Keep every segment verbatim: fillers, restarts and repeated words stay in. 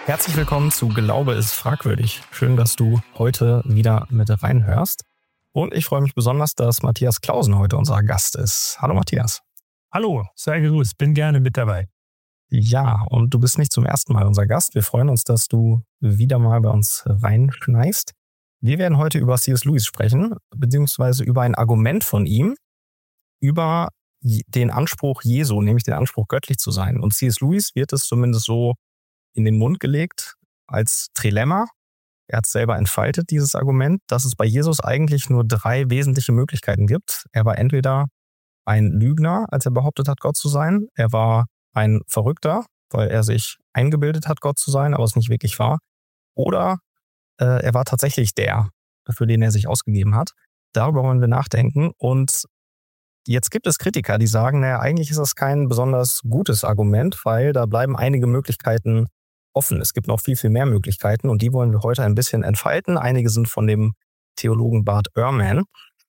Herzlich willkommen zu Glaube ist fragwürdig. Schön, dass du heute wieder mit reinhörst. Und ich freue mich besonders, dass Matthias Clausen heute unser Gast ist. Hallo Matthias. Hallo, sei gegrüßt, bin gerne mit dabei. Ja, und du bist nicht zum ersten Mal unser Gast. Wir freuen uns, dass du wieder mal bei uns reinschneist. Wir werden heute über C S. Lewis sprechen, beziehungsweise über ein Argument von ihm, über den Anspruch Jesu, nämlich den Anspruch, göttlich zu sein. Und C S. Lewis wird es zumindest so in den Mund gelegt als Trilemma. Er hat es selber entfaltet, dieses Argument, dass es bei Jesus eigentlich nur drei wesentliche Möglichkeiten gibt. Er war entweder ein Lügner, als er behauptet hat, Gott zu sein. Er war ein Verrückter, weil er sich eingebildet hat, Gott zu sein, aber es nicht wirklich war. Oder äh, er war tatsächlich der, für den er sich ausgegeben hat. Darüber wollen wir nachdenken. Und jetzt gibt es Kritiker, die sagen, naja, eigentlich ist das kein besonders gutes Argument, weil da bleiben einige Möglichkeiten offen. Es gibt noch viel, viel mehr Möglichkeiten und die wollen wir heute ein bisschen entfalten. Einige sind von dem Theologen Bart Ehrman.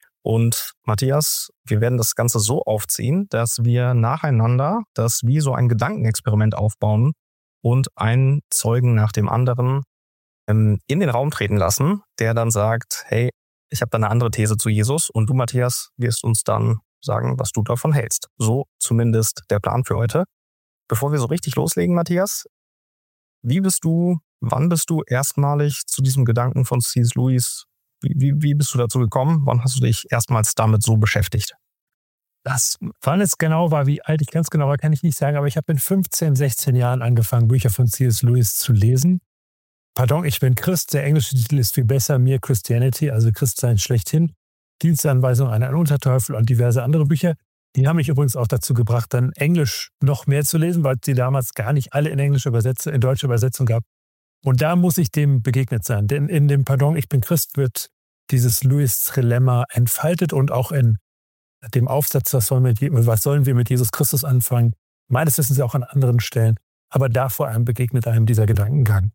Und Matthias, wir werden das Ganze so aufziehen, dass wir nacheinander das wie so ein Gedankenexperiment aufbauen und einen Zeugen nach dem anderen ähm, in den Raum treten lassen, der dann sagt, hey, ich habe da eine andere These zu Jesus und du, Matthias, wirst uns dann sagen, was du davon hältst. So zumindest der Plan für heute. Bevor wir so richtig loslegen, Matthias, wie bist du, wann bist du erstmalig zu diesem Gedanken von C S. Lewis, wie, wie, wie bist du dazu gekommen? Wann hast du dich erstmals damit so beschäftigt? Das, wann es genau war, wie alt ich ganz genau war, kann ich nicht sagen, aber ich habe mit fünfzehn, sechzehn Jahren angefangen, Bücher von C S. Lewis zu lesen. Pardon, ich bin Christ, der englische Titel ist viel besser, Mere Christianity, also Christsein schlechthin. Dienstanweisung an einen Unterteufel und diverse andere Bücher. Die haben mich übrigens auch dazu gebracht, dann Englisch noch mehr zu lesen, weil es die damals gar nicht alle in englische Übersetzung, in deutsche Übersetzung gab. Und da muss ich dem begegnet sein. Denn in dem Pardon, ich bin Christ, wird dieses Lewis-Trilemma entfaltet und auch in dem Aufsatz, was sollen, wir, was sollen wir mit Jesus Christus anfangen, meines Wissens auch an anderen Stellen. Aber da vor allem begegnet einem dieser Gedankengang.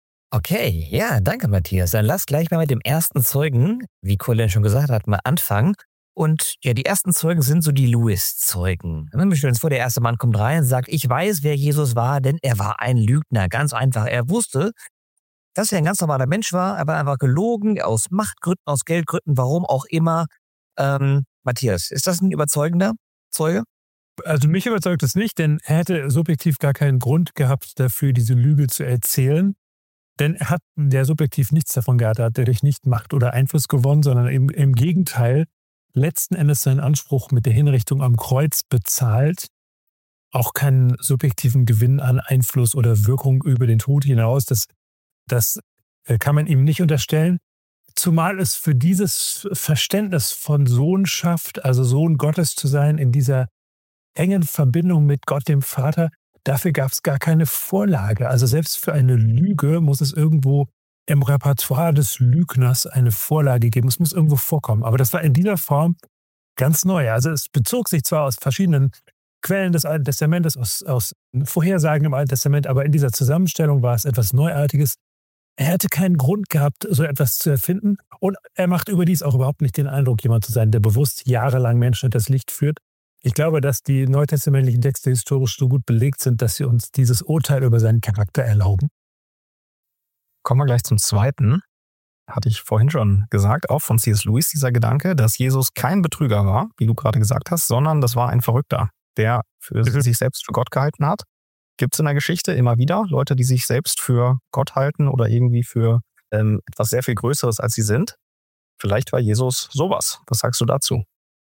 Okay, ja, danke Matthias. Dann lass gleich mal mit dem ersten Zeugen, wie Colin schon gesagt hat, mal anfangen. Und ja, die ersten Zeugen sind so die Lewis-Zeugen. Wir stellen uns vor, der erste Mann kommt rein und sagt, ich weiß, wer Jesus war, denn er war ein Lügner. Ganz einfach. Er wusste, dass er ein ganz normaler Mensch war, aber einfach gelogen, aus Machtgründen, aus Geldgründen, warum auch immer. Ähm, Matthias, ist das ein überzeugender Zeuge? Also mich überzeugt es nicht, denn er hätte subjektiv gar keinen Grund gehabt, dafür diese Lüge zu erzählen. Denn er hat der subjektiv nichts davon gehabt, er hat dadurch nicht Macht oder Einfluss gewonnen, sondern im, im Gegenteil letzten Endes seinen Anspruch mit der Hinrichtung am Kreuz bezahlt. Auch keinen subjektiven Gewinn an Einfluss oder Wirkung über den Tod hinaus. Das, das kann man ihm nicht unterstellen. Zumal es für dieses Verständnis von Sohnschaft, also Sohn Gottes zu sein, in dieser engen Verbindung mit Gott, dem Vater, dafür gab es gar keine Vorlage. Also selbst für eine Lüge muss es irgendwo im Repertoire des Lügners eine Vorlage geben. Es muss irgendwo vorkommen. Aber das war in dieser Form ganz neu. Also es bezog sich zwar aus verschiedenen Quellen des Alten Testamentes, aus, aus Vorhersagen im Alten Testament, aber in dieser Zusammenstellung war es etwas Neuartiges. Er hätte keinen Grund gehabt, so etwas zu erfinden. Und er macht überdies auch überhaupt nicht den Eindruck, jemand zu sein, der bewusst jahrelang Menschen in das Licht führt. Ich glaube, dass die neutestamentlichen Texte historisch so gut belegt sind, dass sie uns dieses Urteil über seinen Charakter erlauben. Kommen wir gleich zum zweiten. Hatte ich vorhin schon gesagt, auch von C S. Lewis, dieser Gedanke, dass Jesus kein Betrüger war, wie du gerade gesagt hast, sondern das war ein Verrückter, der für mhm. sich selbst für Gott gehalten hat. Gibt es in der Geschichte immer wieder Leute, die sich selbst für Gott halten oder irgendwie für ähm, etwas sehr viel Größeres, als sie sind. Vielleicht war Jesus sowas. Was sagst du dazu?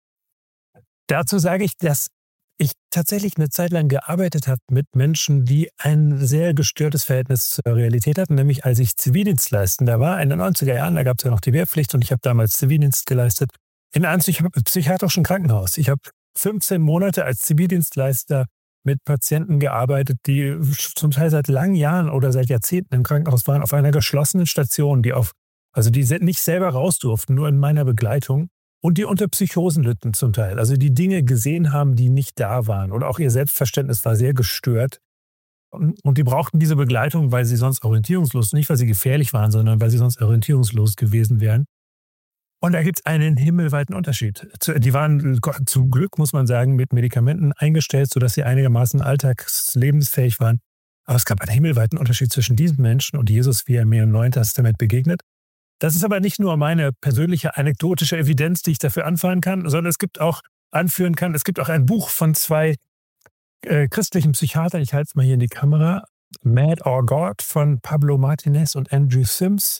Dazu sage ich, dass ich tatsächlich eine Zeit lang gearbeitet habe mit Menschen, die ein sehr gestörtes Verhältnis zur Realität hatten, nämlich als ich Zivildienst leisten. Da war in den neunziger Jahren, da gab es ja noch die Wehrpflicht und ich habe damals Zivildienst geleistet in einem psychiatrischen Krankenhaus. Ich habe fünfzehn Monate als Zivildienstleister mit Patienten gearbeitet, die zum Teil seit langen Jahren oder seit Jahrzehnten im Krankenhaus waren, auf einer geschlossenen Station, die auf, also die nicht selber raus durften, nur in meiner Begleitung. Und die unter Psychosen litten zum Teil. Also die Dinge gesehen haben, die nicht da waren. Und auch ihr Selbstverständnis war sehr gestört. Und die brauchten diese Begleitung, weil sie sonst orientierungslos, nicht weil sie gefährlich waren, sondern weil sie sonst orientierungslos gewesen wären. Und da gibt es einen himmelweiten Unterschied. Die waren zum Glück, muss man sagen, mit Medikamenten eingestellt, sodass sie einigermaßen alltagslebensfähig waren. Aber es gab einen himmelweiten Unterschied zwischen diesen Menschen und Jesus, wie er mir im Neuen Testament begegnet. Das ist aber nicht nur meine persönliche anekdotische Evidenz, die ich dafür anführen kann, sondern es gibt auch anführen kann, es gibt auch ein Buch von zwei äh, christlichen Psychiatern, ich halte es mal hier in die Kamera, Mad or God von Pablo Martinez und Andrew Sims,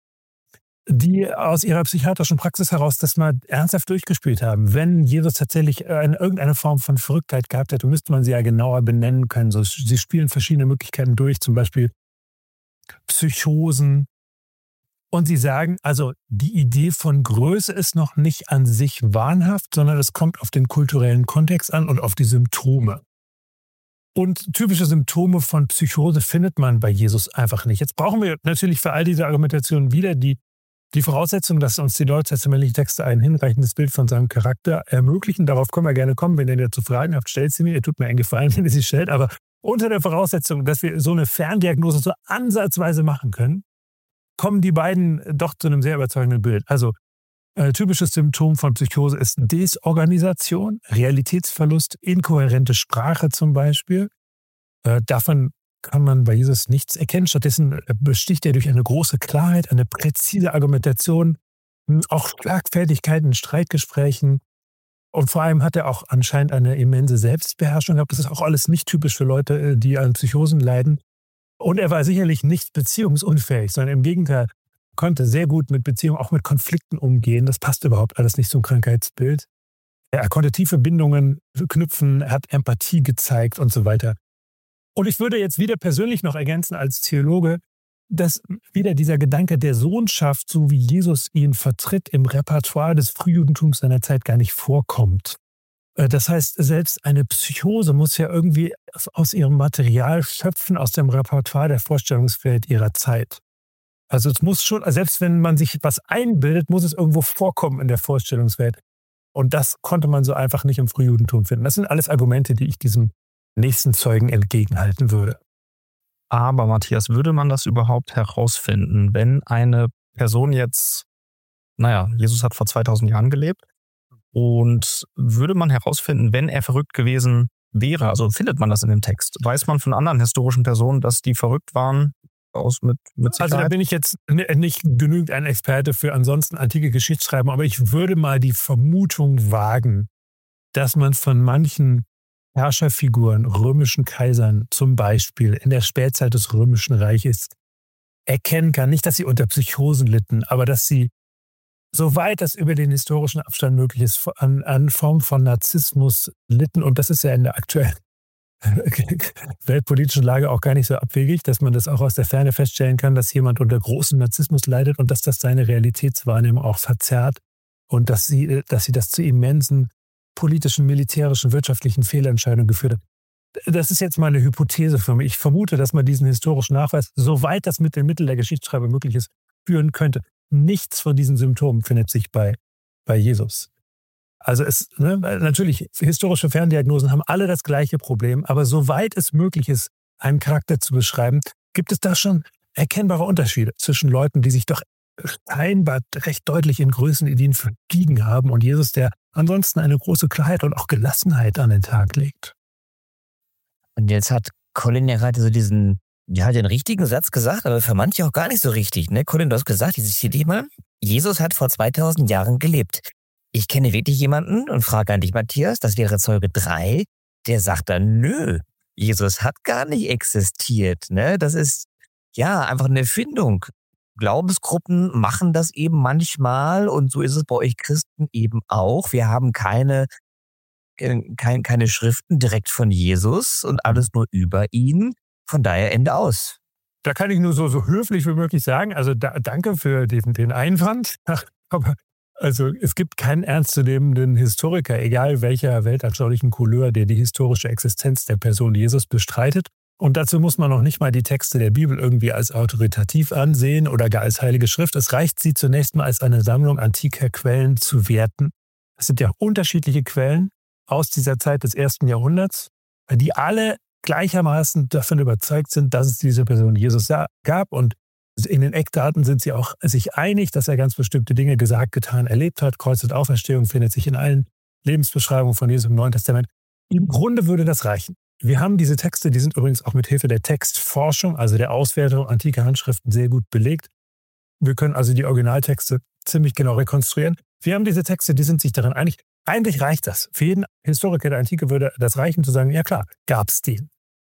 die aus ihrer psychiatrischen Praxis heraus das mal ernsthaft durchgespielt haben. Wenn Jesus tatsächlich eine, irgendeine Form von Verrücktheit gehabt hätte, müsste man sie ja genauer benennen können. So, sie spielen verschiedene Möglichkeiten durch, zum Beispiel Psychosen. Und sie sagen, also die Idee von Größe ist noch nicht an sich wahnhaft, sondern es kommt auf den kulturellen Kontext an und auf die Symptome. Und typische Symptome von Psychose findet man bei Jesus einfach nicht. Jetzt brauchen wir natürlich für all diese Argumentationen wieder die, die Voraussetzung, dass uns die neutestamentlichen Texte ein hinreichendes Bild von seinem Charakter ermöglichen. Darauf können wir gerne kommen, wenn ihr dazu Fragen habt, stellt sie mir. Ihr tut mir einen Gefallen, wenn ihr sie stellt. Aber unter der Voraussetzung, dass wir so eine Ferndiagnose so ansatzweise machen können, kommen die beiden doch zu einem sehr überzeugenden Bild. Also äh, typisches Symptom von Psychose ist Desorganisation, Realitätsverlust, inkohärente Sprache zum Beispiel. Äh, davon kann man bei Jesus nichts erkennen. Stattdessen besticht er durch eine große Klarheit, eine präzise Argumentation, auch Schlagfertigkeit in Streitgesprächen. Und vor allem hat er auch anscheinend eine immense Selbstbeherrschung gehabt. Das ist auch alles nicht typisch für Leute, die an Psychosen leiden. Und er war sicherlich nicht beziehungsunfähig, sondern im Gegenteil, konnte sehr gut mit Beziehungen, auch mit Konflikten umgehen. Das passt überhaupt alles nicht zum Krankheitsbild. Er konnte tiefe Bindungen knüpfen, er hat Empathie gezeigt und so weiter. Und ich würde jetzt wieder persönlich noch ergänzen als Theologe, dass wieder dieser Gedanke der Sohnschaft, so wie Jesus ihn vertritt, im Repertoire des Frühjudentums seiner Zeit gar nicht vorkommt. Das heißt, selbst eine Psychose muss ja irgendwie aus ihrem Material schöpfen, aus dem Repertoire der Vorstellungswelt ihrer Zeit. Also es muss schon, selbst wenn man sich etwas einbildet, muss es irgendwo vorkommen in der Vorstellungswelt. Und das konnte man so einfach nicht im Frühjudentum finden. Das sind alles Argumente, die ich diesem nächsten Zeugen entgegenhalten würde. Aber Matthias, würde man das überhaupt herausfinden, wenn eine Person jetzt, naja, Jesus hat vor zweitausend Jahren gelebt, und würde man herausfinden, wenn er verrückt gewesen wäre, also findet man das in dem Text? Weiß man von anderen historischen Personen, dass die verrückt waren? Aus mit, mit Sicherheit? Also da bin ich jetzt nicht genügend ein Experte für ansonsten antike Geschichtsschreiben, aber ich würde mal die Vermutung wagen, dass man von manchen Herrscherfiguren, römischen Kaisern zum Beispiel in der Spätzeit des Römischen Reiches erkennen kann, nicht, dass sie unter Psychosen litten, aber dass sie, soweit das über den historischen Abstand möglich ist, an, an Form von Narzissmus litten. Und das ist ja in der aktuellen weltpolitischen Lage auch gar nicht so abwegig, dass man das auch aus der Ferne feststellen kann, dass jemand unter großem Narzissmus leidet und dass das seine Realitätswahrnehmung auch verzerrt und dass sie, dass sie das zu immensen politischen, militärischen, wirtschaftlichen Fehlentscheidungen geführt hat. Das ist jetzt mal eine Hypothese für mich. Ich vermute, dass man diesen historischen Nachweis, soweit das mit den Mitteln der Geschichtsschreiber möglich ist, führen könnte. Nichts von diesen Symptomen findet sich bei, bei Jesus. Also es, ne, natürlich, historische Ferndiagnosen haben alle das gleiche Problem, aber soweit es möglich ist, einen Charakter zu beschreiben, gibt es da schon erkennbare Unterschiede zwischen Leuten, die sich doch scheinbar recht deutlich in Größenideen verbiegen haben und Jesus, der ansonsten eine große Klarheit und auch Gelassenheit an den Tag legt. Und jetzt hat Colin ja gerade so diesen, ja, den richtigen Satz gesagt, aber für manche auch gar nicht so richtig. Ne? Colin, du hast gesagt, ich zitiere dich mal, Jesus hat vor zweitausend Jahren gelebt. Ich kenne wirklich jemanden und frage an dich, Matthias, das wäre Zeuge drei, der sagt dann, nö, Jesus hat gar nicht existiert. Ne? Das ist ja einfach eine Erfindung. Glaubensgruppen machen das eben manchmal und so ist es bei euch Christen eben auch. Wir haben keine, keine, keine Schriften direkt von Jesus und alles nur über ihn. Von daher Ende aus. Da kann ich nur so, so höflich wie möglich sagen, also da, danke für den, den Einwand. Aber also es gibt keinen ernstzunehmenden Historiker, egal welcher weltanschaulichen Couleur, der die historische Existenz der Person Jesus bestreitet. Und dazu muss man noch nicht mal die Texte der Bibel irgendwie als autoritativ ansehen oder gar als heilige Schrift. Es reicht, sie zunächst mal als eine Sammlung antiker Quellen zu werten. Es sind ja unterschiedliche Quellen aus dieser Zeit des ersten Jahrhunderts, die alle gleichermaßen davon überzeugt sind, dass es diese Person Jesus gab. Und in den Eckdaten sind sie auch sich einig, dass er ganz bestimmte Dinge gesagt, getan, erlebt hat. Kreuz und Auferstehung findet sich in allen Lebensbeschreibungen von Jesus im Neuen Testament. Im Grunde würde das reichen. wir haben diese Texte, die sind übrigens auch mit Hilfe der Textforschung, also der Auswertung antiker Handschriften, sehr gut belegt. Wir können also die Originaltexte ziemlich genau rekonstruieren. Wir haben diese Texte, die sind sich darin einig. Eigentlich reicht das. Für jeden Historiker der Antike würde das reichen, zu sagen, ja klar, gab es den.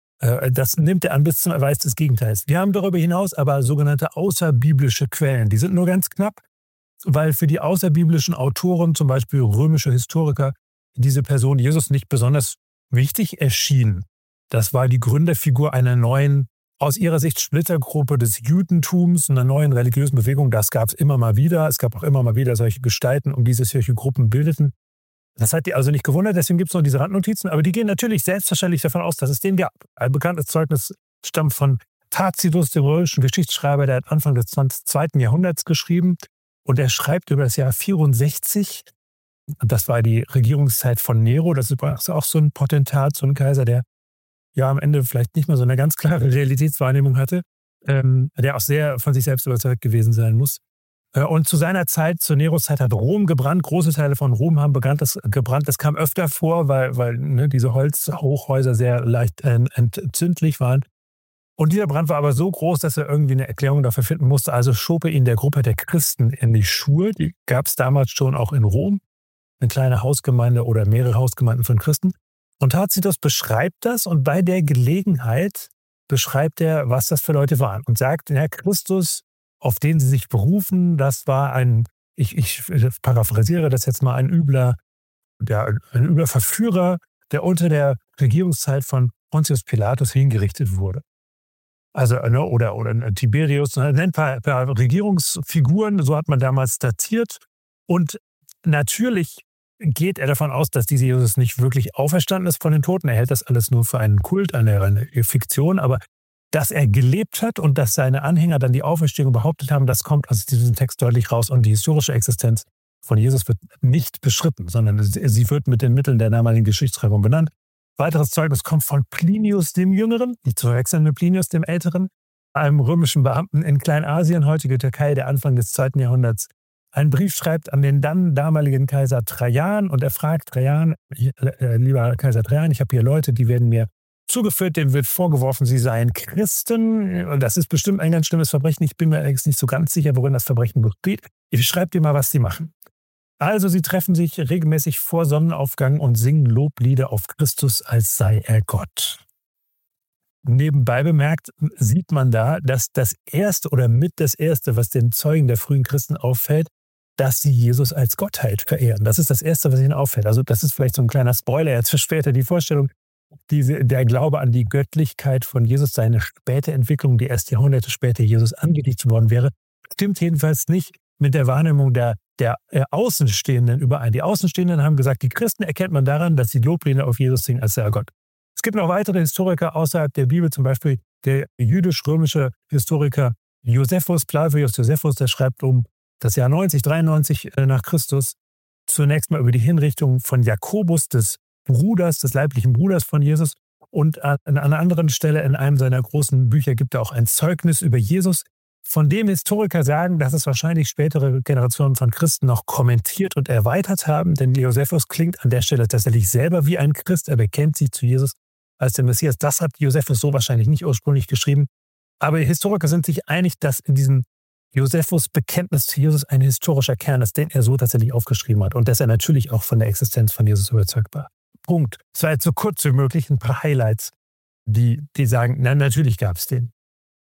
Das nimmt er an bis zum Erweis des Gegenteils. Wir haben darüber hinaus aber sogenannte außerbiblische Quellen. Die sind nur ganz knapp, weil für die außerbiblischen Autoren, zum Beispiel römische Historiker, diese Person Jesus nicht besonders wichtig erschien. Das war die Gründerfigur einer neuen, aus ihrer Sicht Splittergruppe des Judentums, einer neuen religiösen Bewegung. Das gab es immer mal wieder. Es gab auch immer mal wieder solche Gestalten, um diese solche Gruppen bildeten. Das hat die also nicht gewundert, deswegen gibt es noch diese Randnotizen, aber die gehen natürlich selbstverständlich davon aus, dass es den gab. Ein bekanntes Zeugnis stammt von Tacitus, dem römischen Geschichtsschreiber, der hat Anfang des zweiten Jahrhunderts geschrieben und er schreibt über das Jahr vierundsechzig. Das war die Regierungszeit von Nero, das ist auch so ein Potentat, so ein Kaiser, der ja am Ende vielleicht nicht mehr so eine ganz klare Realitätswahrnehmung hatte, ähm, der auch sehr von sich selbst überzeugt gewesen sein muss. Und zu seiner Zeit, zur Neros-Zeit, hat Rom gebrannt. Große Teile von Rom haben das gebrannt. Das kam öfter vor, weil, weil ne, diese Holzhochhäuser sehr leicht äh, entzündlich waren. Und dieser Brand war aber so groß, dass er irgendwie eine Erklärung dafür finden musste. Also schob er ihn der Gruppe der Christen in die Schuhe. Die gab es damals schon auch in Rom. Eine kleine Hausgemeinde oder mehrere Hausgemeinden von Christen. Und Tacitus beschreibt das und bei der Gelegenheit beschreibt er, was das für Leute waren. Und sagt, ja, Christus, auf den sie sich berufen, das war ein, ich, ich paraphrasiere das jetzt mal, ein übler, der, ein übler Verführer, der unter der Regierungszeit von Pontius Pilatus hingerichtet wurde. Also, oder, oder Tiberius, nennt ein paar, paar Regierungsfiguren, so hat man damals datiert. Und natürlich geht er davon aus, dass dieser Jesus nicht wirklich auferstanden ist von den Toten. Er hält das alles nur für einen Kult, eine, eine Fiktion, aber dass er gelebt hat und dass seine Anhänger dann die Auferstehung behauptet haben, das kommt aus diesem Text deutlich raus. Und die historische Existenz von Jesus wird nicht beschritten, sondern sie wird mit den Mitteln der damaligen Geschichtsschreibung benannt. Weiteres Zeugnis kommt von Plinius dem Jüngeren, nicht zu verwechseln mit Plinius dem Älteren, einem römischen Beamten in Kleinasien, heutige Türkei, der Anfang des zweiten Jahrhunderts einen Brief schreibt an den dann damaligen Kaiser Trajan und er fragt Trajan, äh, lieber Kaiser Trajan, ich habe hier Leute, die werden mir zugeführt, dem wird vorgeworfen, sie seien Christen. Und das ist bestimmt ein ganz schlimmes Verbrechen. Ich bin mir allerdings nicht so ganz sicher, worin das Verbrechen besteht. Ich schreibe dir mal, was sie machen. Also sie treffen sich regelmäßig vor Sonnenaufgang und singen Loblieder auf Christus, als sei er Gott. Nebenbei bemerkt sieht man da, dass das Erste oder mit das Erste, was den Zeugen der frühen Christen auffällt, dass sie Jesus als Gottheit verehren. Das ist das Erste, was ihnen auffällt. Also das ist vielleicht so ein kleiner Spoiler jetzt für später, die Vorstellung, Diese, der Glaube an die Göttlichkeit von Jesus, seine späte Entwicklung, die erst Jahrhunderte später Jesus angedichtet worden wäre, stimmt jedenfalls nicht mit der Wahrnehmung der, der äh, Außenstehenden überein. Die Außenstehenden haben gesagt, die Christen erkennt man daran, dass sie Loblieder auf Jesus singen als sei er Gott. Es gibt noch weitere Historiker außerhalb der Bibel, zum Beispiel der jüdisch-römische Historiker Josephus, Flavius Josephus, der schreibt um das Jahr neunzig, dreiundneunzig nach Christus zunächst mal über die Hinrichtung von Jakobus, des Bruders, des leiblichen Bruders von Jesus. Und an einer anderen Stelle in einem seiner großen Bücher gibt er auch ein Zeugnis über Jesus, von dem Historiker sagen, dass es wahrscheinlich spätere Generationen von Christen noch kommentiert und erweitert haben, denn Josephus klingt an der Stelle tatsächlich selber wie ein Christ, er bekennt sich zu Jesus als der Messias. Das hat Josephus so wahrscheinlich nicht ursprünglich geschrieben. Aber die Historiker sind sich einig, dass in diesem Josephus Bekenntnis zu Jesus ein historischer Kern ist, den er so tatsächlich aufgeschrieben hat und dass er natürlich auch von der Existenz von Jesus überzeugt war. Punkt. Es war jetzt so kurz wie möglich ein paar Highlights, die, die sagen, na natürlich gab es den.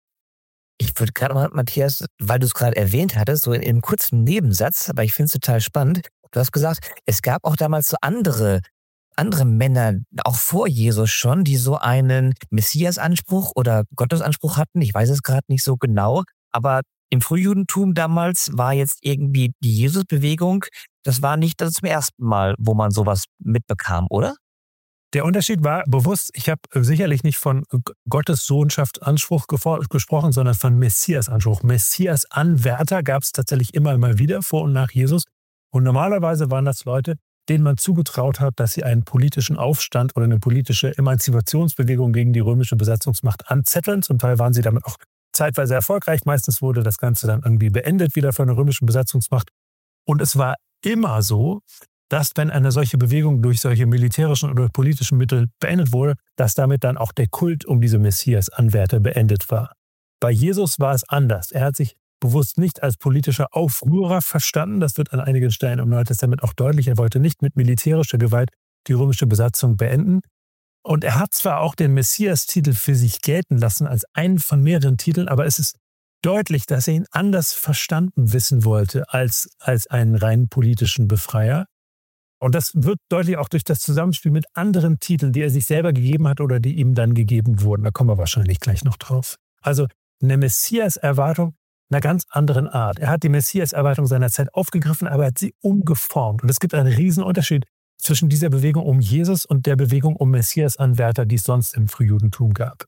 Ich würde gerade mal, Matthias, weil du es gerade erwähnt hattest, so in einem kurzen Nebensatz, aber ich finde es total spannend. Du hast gesagt, es gab auch damals so andere, andere Männer, auch vor Jesus schon, die so einen Messias-Anspruch oder Gottesanspruch hatten. Ich weiß es gerade nicht so genau, aber im Frühjudentum damals war jetzt irgendwie die Jesus-Bewegung, das war nicht das zum ersten Mal, wo man sowas mitbekam, oder? Der Unterschied war bewusst, ich habe sicherlich nicht von Gottes Sohnschaft Anspruch gesprochen, sondern von Messias-Anspruch. Messias-Anwärter gab es tatsächlich immer mal wieder vor und nach Jesus. Und normalerweise waren das Leute, denen man zugetraut hat, dass sie einen politischen Aufstand oder eine politische Emanzipationsbewegung gegen die römische Besatzungsmacht anzetteln. Zum Teil waren sie damit auch zeitweise erfolgreich. Meistens wurde das Ganze dann irgendwie beendet wieder von der römischen Besatzungsmacht. Und es war immer so, dass wenn eine solche Bewegung durch solche militärischen oder politischen Mittel beendet wurde, dass damit dann auch der Kult um diese Messias-Anwärter beendet war. Bei Jesus war es anders. Er hat sich bewusst nicht als politischer Aufrührer verstanden. Das wird an einigen Stellen im Neuen Testament auch deutlich. Er wollte nicht mit militärischer Gewalt die römische Besatzung beenden. Und er hat zwar auch den Messias-Titel für sich gelten lassen als einen von mehreren Titeln, aber es ist deutlich, dass er ihn anders verstanden wissen wollte als, als einen rein politischen Befreier. Und das wird deutlich auch durch das Zusammenspiel mit anderen Titeln, die er sich selber gegeben hat oder die ihm dann gegeben wurden. Da kommen wir wahrscheinlich gleich noch drauf. Also eine Messias-Erwartung einer ganz anderen Art. Er hat die Messias-Erwartung seiner Zeit aufgegriffen, aber er hat sie umgeformt. Und es gibt einen riesen Unterschied zwischen dieser Bewegung um Jesus und der Bewegung um Messias-Anwärter, die es sonst im Frühjudentum gab.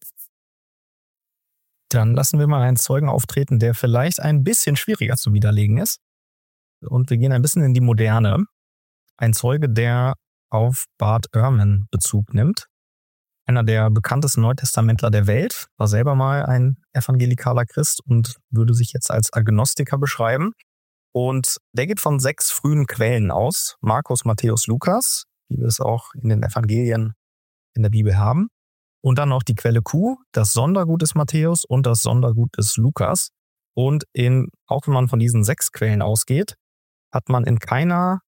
Dann lassen wir mal einen Zeugen auftreten, der vielleicht ein bisschen schwieriger zu widerlegen ist. Und wir gehen ein bisschen in die Moderne. Ein Zeuge, der auf Bart Ehrman Bezug nimmt. Einer der bekanntesten Neutestamentler der Welt, war selber mal ein evangelikaler Christ und würde sich jetzt als Agnostiker beschreiben. Und der geht von sechs frühen Quellen aus. Markus, Matthäus, Lukas, wie wir es auch in den Evangelien in der Bibel haben. Und dann noch die Quelle Q, das Sondergut des Matthäus und das Sondergut des Lukas. Und in, auch wenn man von diesen sechs Quellen ausgeht, hat man in keiner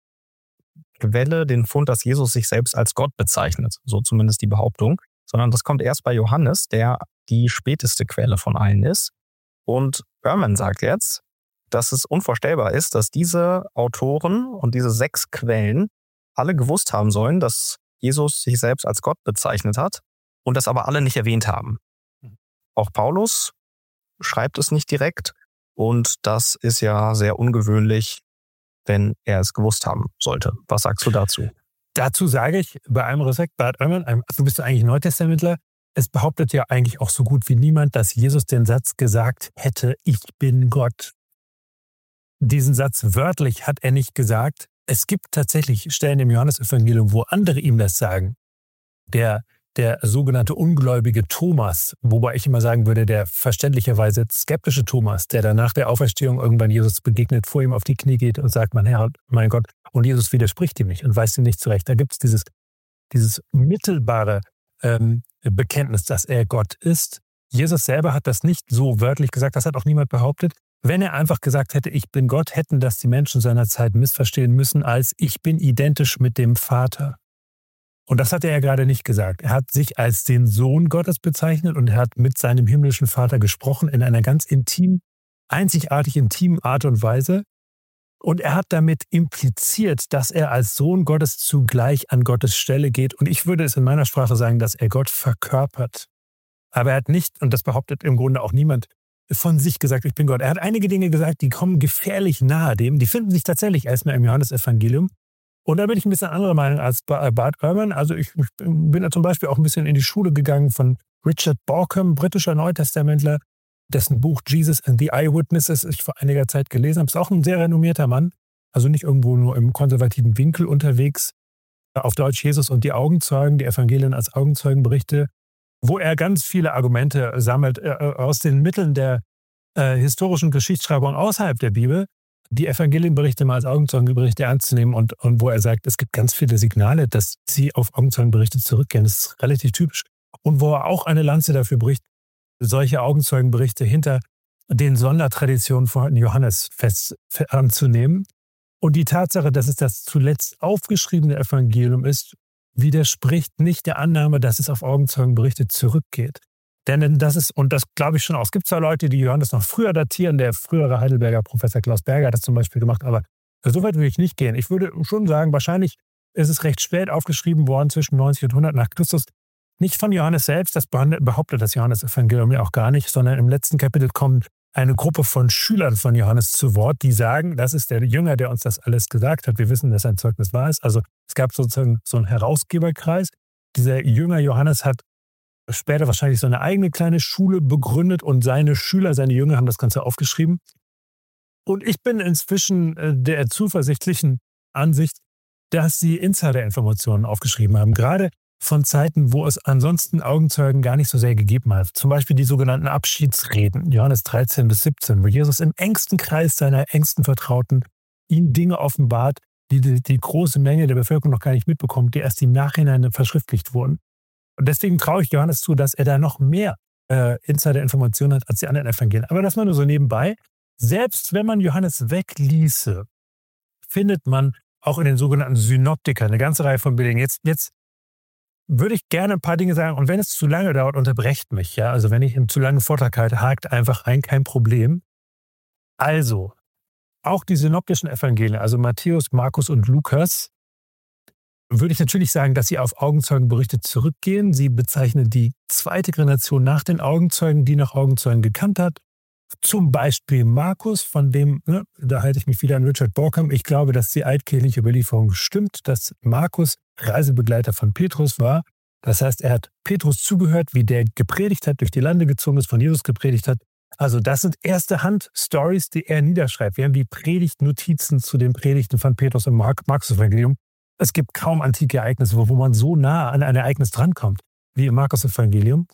Quelle den Fund, dass Jesus sich selbst als Gott bezeichnet. So zumindest die Behauptung. Sondern das kommt erst bei Johannes, der die späteste Quelle von allen ist. Und Ehrman sagt jetzt, dass es unvorstellbar ist, dass diese Autoren und diese sechs Quellen alle gewusst haben sollen, dass Jesus sich selbst als Gott bezeichnet hat und das aber alle nicht erwähnt haben. Auch Paulus schreibt es nicht direkt und das ist ja sehr ungewöhnlich, wenn er es gewusst haben sollte. Was sagst du dazu? Dazu sage ich, bei allem Respekt, Bart Ehrman, du bist eigentlich Neutestamentler, es behauptet ja eigentlich auch so gut wie niemand, dass Jesus den Satz gesagt hätte, ich bin Gott. Diesen Satz wörtlich hat er nicht gesagt. Es gibt tatsächlich Stellen im Johannesevangelium, wo andere ihm das sagen. Der, der sogenannte ungläubige Thomas, wobei ich immer sagen würde, der verständlicherweise skeptische Thomas, der dann nach der Auferstehung irgendwann Jesus begegnet, vor ihm auf die Knie geht und sagt, mein Herr, mein Gott, und Jesus widerspricht ihm nicht und weist ihm nicht zurecht. Da gibt es dieses, dieses mittelbare ähm, Bekenntnis, dass er Gott ist. Jesus selber hat das nicht so wörtlich gesagt, das hat auch niemand behauptet. Wenn er einfach gesagt hätte, ich bin Gott, hätten das die Menschen seiner Zeit missverstehen müssen als ich bin identisch mit dem Vater. Und das hat er ja gerade nicht gesagt. Er hat sich als den Sohn Gottes bezeichnet und er hat mit seinem himmlischen Vater gesprochen in einer ganz intim, einzigartig intimen Art und Weise. Und er hat damit impliziert, dass er als Sohn Gottes zugleich an Gottes Stelle geht. Und ich würde es in meiner Sprache sagen, dass er Gott verkörpert. Aber er hat nicht, und das behauptet im Grunde auch niemand, von sich gesagt, ich bin Gott. Er hat einige Dinge gesagt, die kommen gefährlich nahe dem. Die finden sich tatsächlich erstmal im Johannesevangelium. Und da bin ich ein bisschen anderer Meinung als Bart Ehrman. Also ich, ich bin da zum Beispiel auch ein bisschen in die Schule gegangen von Richard Bauckham, britischer Neutestamentler, dessen Buch Jesus and the Eyewitnesses ich vor einiger Zeit gelesen habe. Ist auch ein sehr renommierter Mann. Also nicht irgendwo nur im konservativen Winkel unterwegs. Auf Deutsch Jesus und die Augenzeugen, die Evangelien als Augenzeugenberichte, wo er ganz viele Argumente sammelt äh, aus den Mitteln der äh, historischen Geschichtsschreibung außerhalb der Bibel, die Evangelienberichte mal als Augenzeugenberichte ernst zu nehmen und, und wo er sagt, es gibt ganz viele Signale, dass sie auf Augenzeugenberichte zurückgehen. Das ist relativ typisch. Und wo er auch eine Lanze dafür bricht, solche Augenzeugenberichte hinter den Sondertraditionen von Johannes fest anzunehmen. Und die Tatsache, dass es das zuletzt aufgeschriebene Evangelium ist, widerspricht nicht der Annahme, dass es auf Augenzeugenberichte zurückgeht. Denn das ist, und das glaube ich schon auch, es gibt zwar Leute, die Johannes noch früher datieren, der frühere Heidelberger Professor Klaus Berger hat das zum Beispiel gemacht, aber so weit würde ich nicht gehen. Ich würde schon sagen, wahrscheinlich ist es recht spät aufgeschrieben worden, zwischen neunzig und hundert nach Christus. Nicht von Johannes selbst, das behauptet das Johannes-Evangelium ja auch gar nicht, sondern im letzten Kapitel kommt eine Gruppe von Schülern von Johannes zu Wort, die sagen, das ist der Jünger, der uns das alles gesagt hat. Wir wissen, dass sein Zeugnis wahr ist. Also es gab sozusagen so einen Herausgeberkreis. Dieser Jünger Johannes hat später wahrscheinlich so eine eigene kleine Schule begründet und seine Schüler, seine Jünger haben das Ganze aufgeschrieben. Und ich bin inzwischen der zuversichtlichen Ansicht, dass sie Insider-Informationen aufgeschrieben haben. Gerade von Zeiten, wo es ansonsten Augenzeugen gar nicht so sehr gegeben hat. Zum Beispiel die sogenannten Abschiedsreden, Johannes dreizehn bis siebzehn, wo Jesus im engsten Kreis seiner engsten Vertrauten ihm Dinge offenbart, die, die die große Menge der Bevölkerung noch gar nicht mitbekommt, die erst im Nachhinein verschriftlicht wurden. Und deswegen traue ich Johannes zu, dass er da noch mehr äh, Insider-Informationen hat als die anderen Evangelien. Aber das mal nur so nebenbei. Selbst wenn man Johannes wegließe, findet man auch in den sogenannten Synoptikern eine ganze Reihe von Belegen. Jetzt, jetzt würde ich gerne ein paar Dinge sagen. Und wenn es zu lange dauert, unterbrecht mich. Ja? Also wenn ich einen zu langen Vortrag halte, hakt einfach ein, kein Problem. Also, auch die synoptischen Evangelien, also Matthäus, Markus und Lukas, würde ich natürlich sagen, dass sie auf Augenzeugenberichte zurückgehen. Sie bezeichnen die zweite Generation nach den Augenzeugen, die nach Augenzeugen gekannt hat. Zum Beispiel Markus, von dem, ne, da halte ich mich wieder an Richard Borkham. Ich glaube, dass die altkirchliche Überlieferung stimmt, dass Markus Reisebegleiter von Petrus war. Das heißt, er hat Petrus zugehört, wie der gepredigt hat, durch die Lande gezogen ist, von Jesus gepredigt hat. Also das sind erste Hand-Stories, die er niederschreibt. Wir haben die Predigtnotizen zu den Predigten von Petrus im Markus-Evangelium. Es gibt kaum antike Ereignisse, wo, wo man so nah an ein Ereignis drankommt, wie im Markus-Evangelium.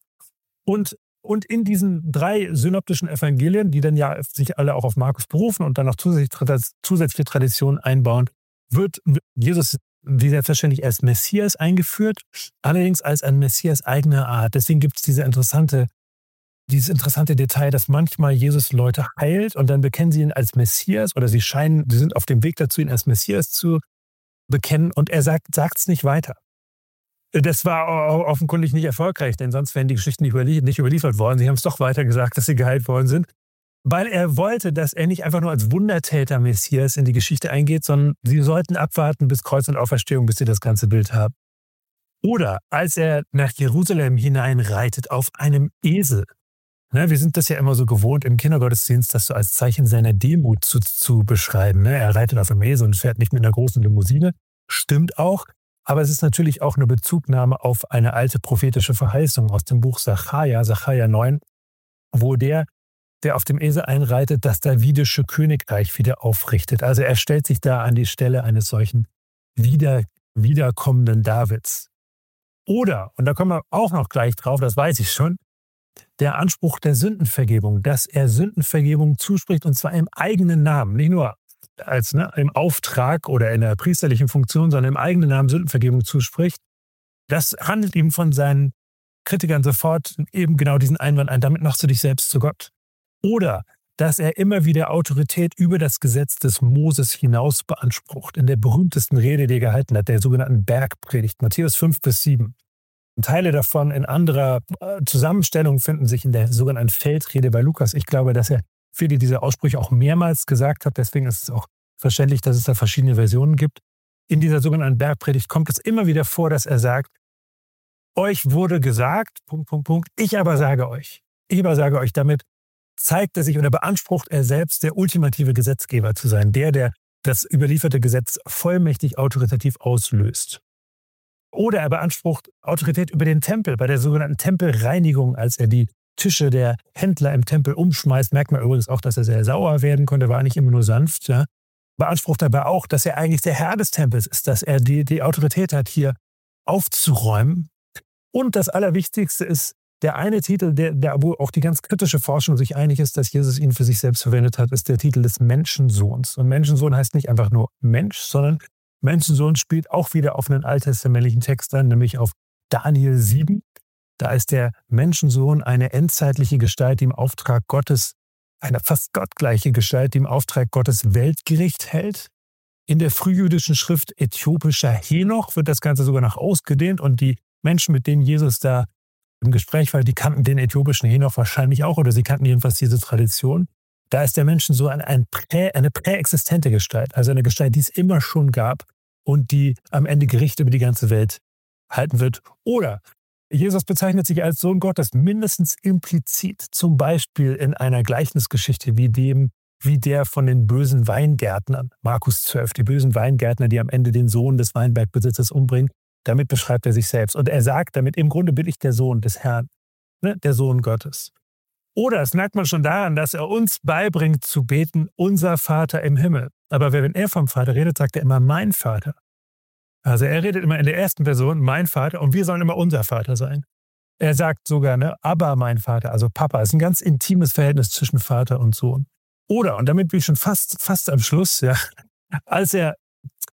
Und, und in diesen drei synoptischen Evangelien, die dann ja sich alle auch auf Markus berufen und dann noch zusätzliche, zusätzliche Traditionen einbauen, wird Jesus wie selbstverständlich als Messias eingeführt, allerdings als ein Messias eigener Art. Deswegen gibt es diese interessante Dieses interessante Detail, dass manchmal Jesus Leute heilt und dann bekennen sie ihn als Messias oder sie scheinen, sie sind auf dem Weg dazu, ihn als Messias zu bekennen und er sagt es nicht weiter. Das war offenkundig nicht erfolgreich, denn sonst wären die Geschichten nicht, überlie nicht überliefert worden. Sie haben es doch weiter gesagt, dass sie geheilt worden sind, weil er wollte, dass er nicht einfach nur als Wundertäter Messias in die Geschichte eingeht, sondern sie sollten abwarten bis Kreuz und Auferstehung, bis sie das ganze Bild haben. Oder als er nach Jerusalem hineinreitet auf einem Esel. Ne, wir sind das ja immer so gewohnt im Kindergottesdienst, das so als Zeichen seiner Demut zu, zu beschreiben. Ne? Er reitet auf einem Esel und fährt nicht mit einer großen Limousine. Stimmt auch, aber es ist natürlich auch eine Bezugnahme auf eine alte prophetische Verheißung aus dem Buch Sacharja, Sacharja neun, wo der, der auf dem Esel einreitet, das davidische Königreich wieder aufrichtet. Also er stellt sich da an die Stelle eines solchen wieder, wiederkommenden Davids. Oder, und da kommen wir auch noch gleich drauf, das weiß ich schon, der Anspruch der Sündenvergebung, dass er Sündenvergebung zuspricht und zwar im eigenen Namen, nicht nur als ne, im Auftrag oder in der priesterlichen Funktion, sondern im eigenen Namen Sündenvergebung zuspricht. Das handelt ihm von seinen Kritikern sofort eben genau diesen Einwand ein, damit machst du dich selbst zu Gott. Oder dass er immer wieder Autorität über das Gesetz des Moses hinaus beansprucht, in der berühmtesten Rede, die er gehalten hat, der sogenannten Bergpredigt, Matthäus fünf bis sieben. Teile davon in anderer Zusammenstellung finden sich in der sogenannten Feldrede bei Lukas. Ich glaube, dass er viele dieser Aussprüche auch mehrmals gesagt hat. Deswegen ist es auch verständlich, dass es da verschiedene Versionen gibt. In dieser sogenannten Bergpredigt kommt es immer wieder vor, dass er sagt, euch wurde gesagt, Punkt, Punkt, Punkt, ich aber sage euch. Ich aber sage euch, damit zeigt er sich oder beansprucht er selbst, der ultimative Gesetzgeber zu sein. Der, der das überlieferte Gesetz vollmächtig autoritativ auslöst. Oder er beansprucht Autorität über den Tempel, bei der sogenannten Tempelreinigung, als er die Tische der Händler im Tempel umschmeißt. Merkt man übrigens auch, dass er sehr sauer werden konnte, war nicht immer nur sanft. Ja. Beansprucht aber auch, dass er eigentlich der Herr des Tempels ist, dass er die, die Autorität hat, hier aufzuräumen. Und das Allerwichtigste ist, der eine Titel, der, der wo auch die ganz kritische Forschung sich einig ist, dass Jesus ihn für sich selbst verwendet hat, ist der Titel des Menschensohns. Und Menschensohn heißt nicht einfach nur Mensch, sondern Menschensohn spielt auch wieder auf einen alttestamentlichen Text an, nämlich auf Daniel sieben. Da ist der Menschensohn eine endzeitliche Gestalt, die im Auftrag Gottes, eine fast gottgleiche Gestalt, die im Auftrag Gottes Weltgericht hält. In der frühjüdischen Schrift äthiopischer Henoch wird das Ganze sogar noch ausgedehnt und die Menschen, mit denen Jesus da im Gespräch war, die kannten den äthiopischen Henoch wahrscheinlich auch oder sie kannten jedenfalls diese Tradition. Da ist der Menschensohn ein, ein Prä, eine präexistente Gestalt, also eine Gestalt, die es immer schon gab und die am Ende Gericht über die ganze Welt halten wird. Oder Jesus bezeichnet sich als Sohn Gottes mindestens implizit, zum Beispiel in einer Gleichnisgeschichte wie dem, wie der von den bösen Weingärtnern, Markus zwölf, die bösen Weingärtner, die am Ende den Sohn des Weinbergbesitzers umbringen. Damit beschreibt er sich selbst. Und er sagt damit, im Grunde bin ich der Sohn des Herrn, ne, der Sohn Gottes. Oder das merkt man schon daran, dass er uns beibringt zu beten, unser Vater im Himmel. Aber wenn er vom Vater redet, sagt er immer mein Vater. Also er redet immer in der ersten Person, mein Vater, und wir sollen immer unser Vater sein. Er sagt sogar, ne, aber mein Vater, also Papa. Es ist ein ganz intimes Verhältnis zwischen Vater und Sohn. Oder, und damit bin ich schon fast, fast am Schluss, ja, als er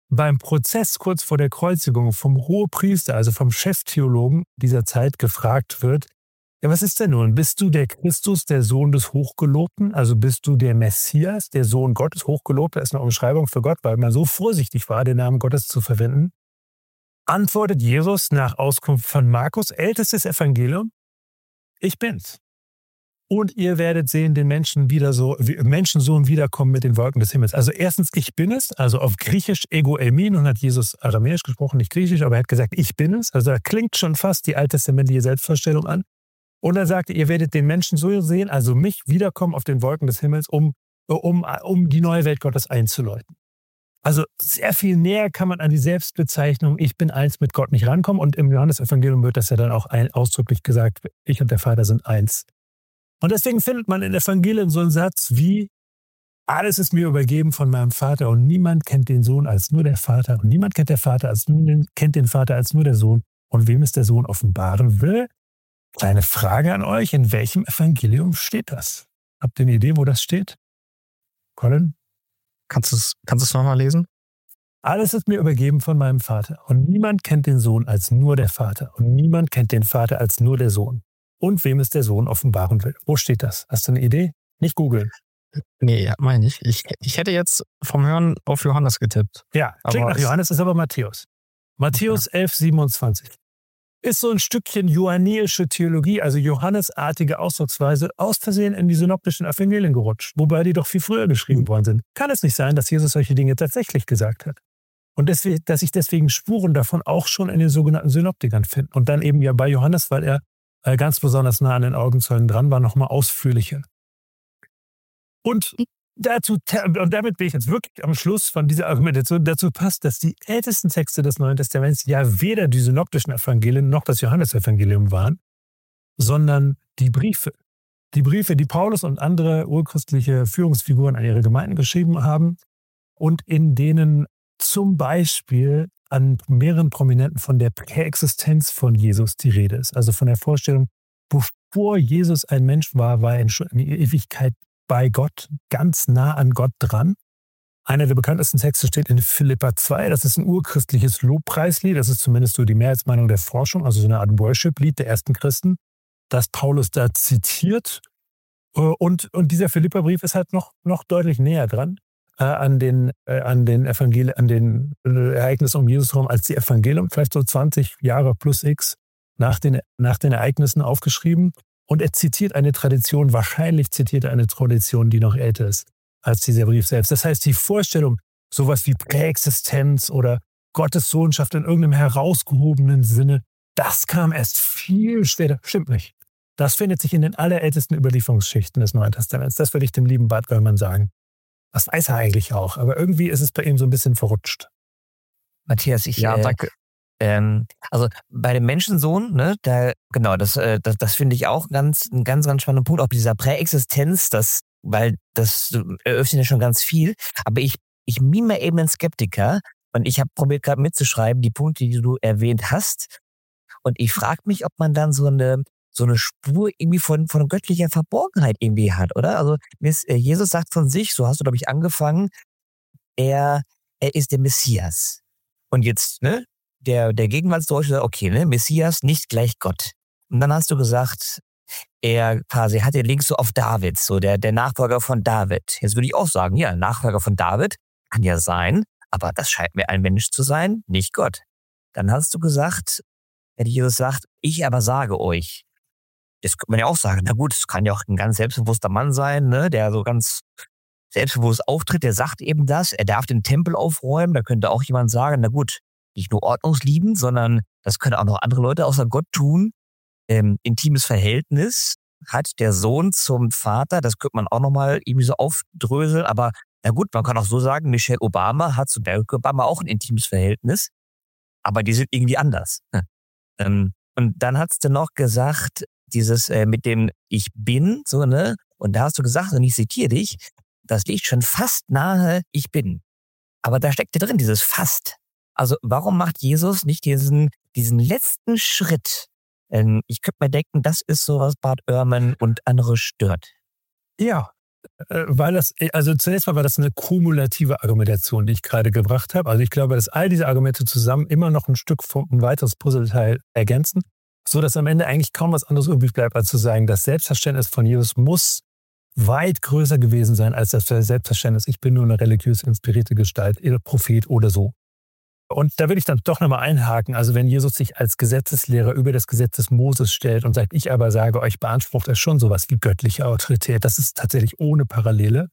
beim Prozess kurz vor der Kreuzigung vom Hohepriester, also vom Cheftheologen dieser Zeit gefragt wird, ja, was ist denn nun? Bist du der Christus, der Sohn des Hochgelobten? Also bist du der Messias, der Sohn Gottes? Hochgelobter ist eine Umschreibung für Gott, weil man so vorsichtig war, den Namen Gottes zu verwenden. Antwortet Jesus nach Auskunft von Markus, ältestes Evangelium, ich bin's. Und ihr werdet sehen, den Menschen wieder so, Menschensohn wiederkommen mit den Wolken des Himmels. Also erstens, ich bin es, also auf Griechisch Ego Eimi, nun hat Jesus Aramäisch gesprochen, nicht Griechisch, aber er hat gesagt, ich bin es. Also da klingt schon fast die alttestamentliche Selbstvorstellung an. Und er sagte, ihr werdet den Menschen so sehen, also mich wiederkommen auf den Wolken des Himmels, um, um, um die neue Welt Gottes einzuläuten. Also sehr viel näher kann man an die Selbstbezeichnung, ich bin eins mit Gott nicht rankommen. Und im Johannesevangelium wird das ja dann auch ein, ausdrücklich gesagt, ich und der Vater sind eins. Und deswegen findet man in Evangelien so einen Satz wie, alles ist mir übergeben von meinem Vater und niemand kennt den Sohn als nur der Vater und niemand kennt, der Vater als nur den, kennt den Vater als nur der Sohn. Und wem es der Sohn offenbaren will? Kleine Frage an euch, in welchem Evangelium steht das? Habt ihr eine Idee, wo das steht? Colin? Kannst du es kannst du's nochmal lesen? Alles ist mir übergeben von meinem Vater und niemand kennt den Sohn als nur der Vater und niemand kennt den Vater als nur der Sohn. Und wem es der Sohn offenbaren will. Wo steht das? Hast du eine Idee? Nicht googeln. Nee, meine ich. ich. Ich hätte jetzt vom Hören auf Johannes getippt. Ja, klingt Aber nach Johannes, ist aber Matthäus. Matthäus elf, siebenundzwanzig. Ist so ein Stückchen johannäische Theologie, also Johannesartige Ausdrucksweise, aus Versehen in die synoptischen Evangelien gerutscht, wobei die doch viel früher geschrieben worden sind. Kann es nicht sein, dass Jesus solche Dinge tatsächlich gesagt hat? Und deswegen, dass sich deswegen Spuren davon auch schon in den sogenannten Synoptikern finden. Und dann eben ja bei Johannes, weil er äh, ganz besonders nah an den Augenzeugen dran war, nochmal ausführlicher. Und dazu, und damit bin ich jetzt wirklich am Schluss von dieser Argumentation, dazu passt, dass die ältesten Texte des Neuen Testaments ja weder die synoptischen Evangelien noch das Johannesevangelium waren, sondern die Briefe. Die Briefe, die Paulus und andere urchristliche Führungsfiguren an ihre Gemeinden geschrieben haben und in denen zum Beispiel an mehreren Prominenten von der Präexistenz von Jesus die Rede ist. Also von der Vorstellung, bevor Jesus ein Mensch war, war er in der Ewigkeit bei Gott, ganz nah an Gott dran. Einer der bekanntesten Texte steht in Philipper zwei. Das ist ein urchristliches Lobpreislied. Das ist zumindest so die Mehrheitsmeinung der Forschung, also so eine Art Worship-Lied der ersten Christen, das Paulus da zitiert. Und, und dieser Philipperbrief ist halt noch, noch deutlich näher dran äh, an den, äh, an den, Evangel- an den äh, Ereignissen um Jesus herum als die Evangelium, vielleicht so zwanzig Jahre plus X nach den, nach den Ereignissen aufgeschrieben. Und er zitiert eine Tradition, wahrscheinlich zitiert er eine Tradition, die noch älter ist als dieser Brief selbst. Das heißt, die Vorstellung, sowas wie Präexistenz oder Gottes Sohnschaft in irgendeinem herausgehobenen Sinne, das kam erst viel später. Stimmt nicht. Das findet sich in den allerältesten Überlieferungsschichten des Neuen Testaments. Das würde ich dem lieben Bart Göllmann sagen. Das weiß er eigentlich auch, aber irgendwie ist es bei ihm so ein bisschen verrutscht. Matthias, ich... Ja, äh, danke. Ähm, also bei dem Menschensohn, ne, da, genau, das, äh, das, das finde ich auch ganz, ein ganz, ganz spannender Punkt, auch dieser Präexistenz, das, weil das eröffnet ja schon ganz viel. Aber ich, ich mime eben einen Skeptiker und ich habe probiert gerade mitzuschreiben, die Punkte, die du erwähnt hast. Und ich frage mich, ob man dann so eine, so eine Spur irgendwie von, von göttlicher Verborgenheit irgendwie hat, oder? Also Jesus sagt von sich, so hast du, glaube ich, angefangen, er, er ist der Messias. Und jetzt, ne? Der, der Gegenwartsdeutsche sagt, okay, ne, Messias, nicht gleich Gott. Und dann hast du gesagt, er quasi hat den Link so auf David, so der, der Nachfolger von David. Jetzt würde ich auch sagen, ja, Nachfolger von David kann ja sein, aber das scheint mir ein Mensch zu sein, nicht Gott. Dann hast du gesagt, wenn Jesus sagt, ich aber sage euch. Das könnte man ja auch sagen, na gut, es kann ja auch ein ganz selbstbewusster Mann sein, ne, der so ganz selbstbewusst auftritt, der sagt eben das, er darf den Tempel aufräumen, da könnte auch jemand sagen, na gut, nicht nur ordnungsliebend, sondern das können auch noch andere Leute außer Gott tun. Ähm, intimes Verhältnis hat der Sohn zum Vater, das könnte man auch nochmal irgendwie so aufdröseln, aber na gut, man kann auch so sagen, Michelle Obama hat zu Barack Obama auch ein intimes Verhältnis, aber die sind irgendwie anders. ähm, und dann hast du noch gesagt, dieses äh, mit dem Ich bin, so, ne? Und da hast du gesagt, und ich zitiere dich, das liegt schon fast nahe, ich bin. Aber da steckt ja drin, dieses fast. Also warum macht Jesus nicht diesen, diesen letzten Schritt? Ähm, ich könnte mir denken, das ist so, was Bart Ehrman und andere stört. Ja, Äh, Weil das, also zunächst mal war das eine kumulative Argumentation, die ich gerade gebracht habe. Also ich glaube, dass all diese Argumente zusammen immer noch ein Stück von ein weiteres Puzzleteil ergänzen, so dass am Ende eigentlich kaum was anderes übrig bleibt, als zu sagen, das Selbstverständnis von Jesus muss weit größer gewesen sein als das Selbstverständnis, ich bin nur eine religiös inspirierte Gestalt, Prophet oder so. Und da will ich dann doch nochmal einhaken. Also wenn Jesus sich als Gesetzeslehrer über das Gesetz des Moses stellt und sagt, ich aber sage euch, beansprucht er schon sowas wie göttliche Autorität. Das ist tatsächlich ohne Parallele.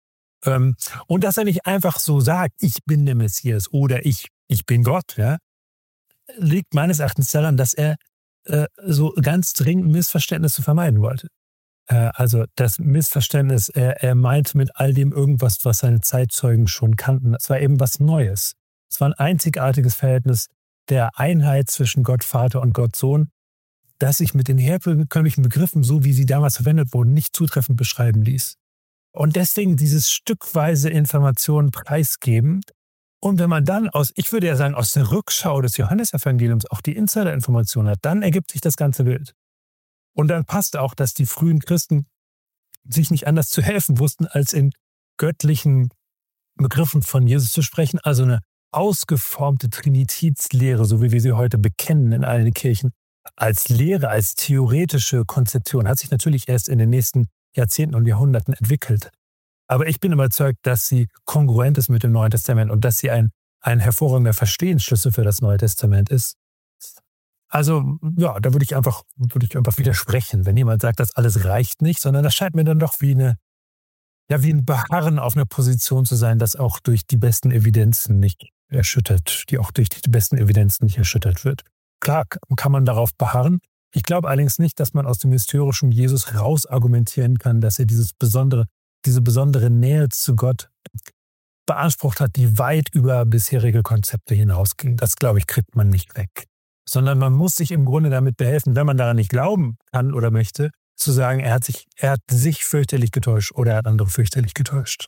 Und dass er nicht einfach so sagt, ich bin der Messias oder ich, ich bin Gott, ja, liegt meines Erachtens daran, dass er äh, so ganz dringend Missverständnisse vermeiden wollte. Äh, also das Missverständnis, er, er meint mit all dem irgendwas, was seine Zeitzeugen schon kannten. Es war eben was Neues. Es war ein einzigartiges Verhältnis der Einheit zwischen Gott Vater und Gott Sohn, das sich mit den herkömmlichen Begriffen, so wie sie damals verwendet wurden, nicht zutreffend beschreiben ließ. Und deswegen dieses stückweise Informationen preisgeben. Und wenn man dann aus, ich würde ja sagen, aus der Rückschau des Johannesevangeliums auch die Insider-Informationen hat, dann ergibt sich das ganze Bild. Und dann passt auch, dass die frühen Christen sich nicht anders zu helfen wussten, als in göttlichen Begriffen von Jesus zu sprechen, also eine ausgeformte Trinitätslehre, so wie wir sie heute bekennen in allen Kirchen, als Lehre, als theoretische Konzeption, hat sich natürlich erst in den nächsten Jahrzehnten und Jahrhunderten entwickelt. Aber ich bin überzeugt, dass sie kongruent ist mit dem Neuen Testament und dass sie ein, ein hervorragender Verstehensschlüssel für das Neue Testament ist. Also, ja, da würde ich einfach, würde ich einfach widersprechen, wenn jemand sagt, das alles reicht nicht, sondern das scheint mir dann doch wie eine, ja, wie ein Beharren auf einer Position zu sein, das auch durch die besten Evidenzen nicht erschüttert, die auch durch die besten Evidenzen nicht erschüttert wird. Klar kann man darauf beharren. Ich glaube allerdings nicht, dass man aus dem historischen Jesus raus argumentieren kann, dass er dieses besondere, diese besondere Nähe zu Gott beansprucht hat, die weit über bisherige Konzepte hinausging. Das, glaube ich, kriegt man nicht weg. Sondern man muss sich im Grunde damit behelfen, wenn man daran nicht glauben kann oder möchte, zu sagen, er hat sich, er hat sich fürchterlich getäuscht oder er hat andere fürchterlich getäuscht.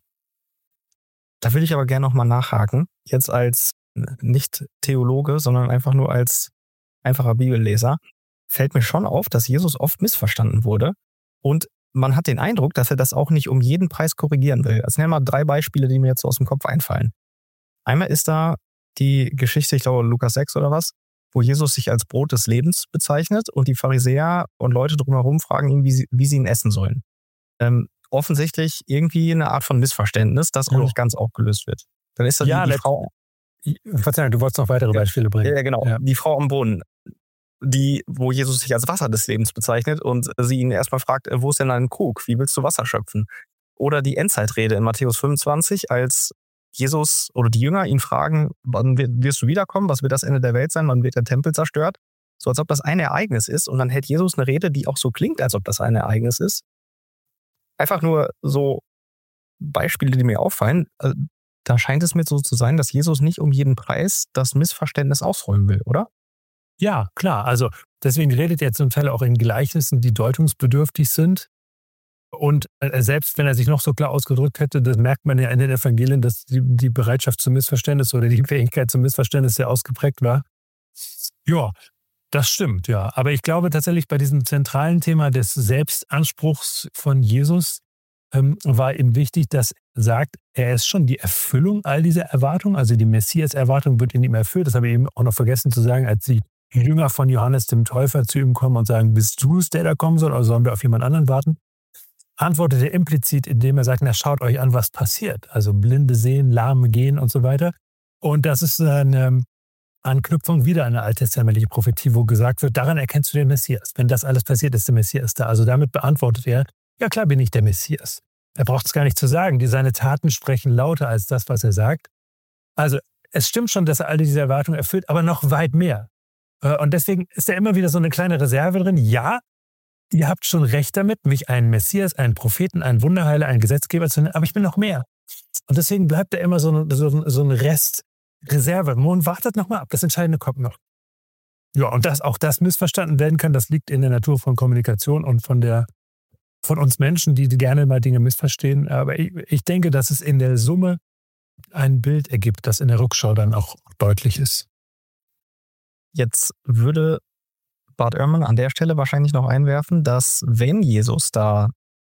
Da will ich aber gerne nochmal nachhaken. Jetzt als nicht Theologe, sondern einfach nur als einfacher Bibelleser, fällt mir schon auf, dass Jesus oft missverstanden wurde. Und man hat den Eindruck, dass er das auch nicht um jeden Preis korrigieren will. Also nennen wir mal drei Beispiele, die mir jetzt so aus dem Kopf einfallen. Einmal ist da die Geschichte, ich glaube Lukas sechs oder was, wo Jesus sich als Brot des Lebens bezeichnet und die Pharisäer und Leute drumherum fragen ihn, wie sie, wie sie ihn essen sollen. Ähm, offensichtlich irgendwie eine Art von Missverständnis, das auch jo. nicht ganz aufgelöst wird. Dann ist da ja, die, die Frau... Verzeihung, du wolltest noch weitere Beispiele bringen. Ja, genau. Ja. Die Frau am Brunnen, die, wo Jesus sich als Wasser des Lebens bezeichnet und sie ihn erstmal fragt, wo ist denn ein Krug? Wie willst du Wasser schöpfen? Oder die Endzeitrede in Matthäus fünfundzwanzig, als Jesus oder die Jünger ihn fragen, wann wirst du wiederkommen? Was wird das Ende der Welt sein? Wann wird der Tempel zerstört? So als ob das ein Ereignis ist. Und dann hält Jesus eine Rede, die auch so klingt, als ob das ein Ereignis ist. Einfach nur so Beispiele, die mir auffallen. Da scheint es mir so zu sein, dass Jesus nicht um jeden Preis das Missverständnis ausräumen will, oder? Ja, klar. Also deswegen redet er zum Teil auch in Gleichnissen, die deutungsbedürftig sind. Und selbst wenn er sich noch so klar ausgedrückt hätte, das merkt man ja in den Evangelien, dass die, die Bereitschaft zum Missverständnis oder die Fähigkeit zum Missverständnis sehr ausgeprägt war. Ja, das stimmt, ja. Aber ich glaube tatsächlich bei diesem zentralen Thema des Selbstanspruchs von Jesus ähm, war ihm wichtig, dass er sagt, er ist schon die Erfüllung all dieser Erwartungen, also die Messias-Erwartung wird in ihm erfüllt. Das habe ich eben auch noch vergessen zu sagen, als die Jünger von Johannes dem Täufer zu ihm kommen und sagen, bist du es, der da kommen soll, oder sollen wir auf jemand anderen warten? Antwortet er implizit, indem er sagt, na schaut euch an, was passiert. Also Blinde sehen, Lahme gehen und so weiter. Und das ist eine Anknüpfung wieder an eine alttestamentliche Prophetie, wo gesagt wird, daran erkennst du den Messias. Wenn das alles passiert, ist der Messias da. Also damit beantwortet er, ja klar bin ich der Messias. Er braucht es gar nicht zu sagen. Die, seine Taten sprechen lauter als das, was er sagt. Also es stimmt schon, dass er all diese Erwartungen erfüllt, aber noch weit mehr. Und deswegen ist da immer wieder so eine kleine Reserve drin. Ja, ihr habt schon recht damit, mich einen Messias, einen Propheten, einen Wunderheiler, einen Gesetzgeber zu nennen, aber ich bin noch mehr. Und deswegen bleibt da immer so ein, so, so ein Rest Reserve. Und wartet noch mal ab, das Entscheidende kommt noch. Ja, und dass auch das missverstanden werden kann, das liegt in der Natur von Kommunikation und von der von uns Menschen, die gerne mal Dinge missverstehen. Aber ich, ich denke, dass es in der Summe ein Bild ergibt, das in der Rückschau dann auch deutlich ist. Jetzt würde Bart Ehrman an der Stelle wahrscheinlich noch einwerfen, dass wenn Jesus da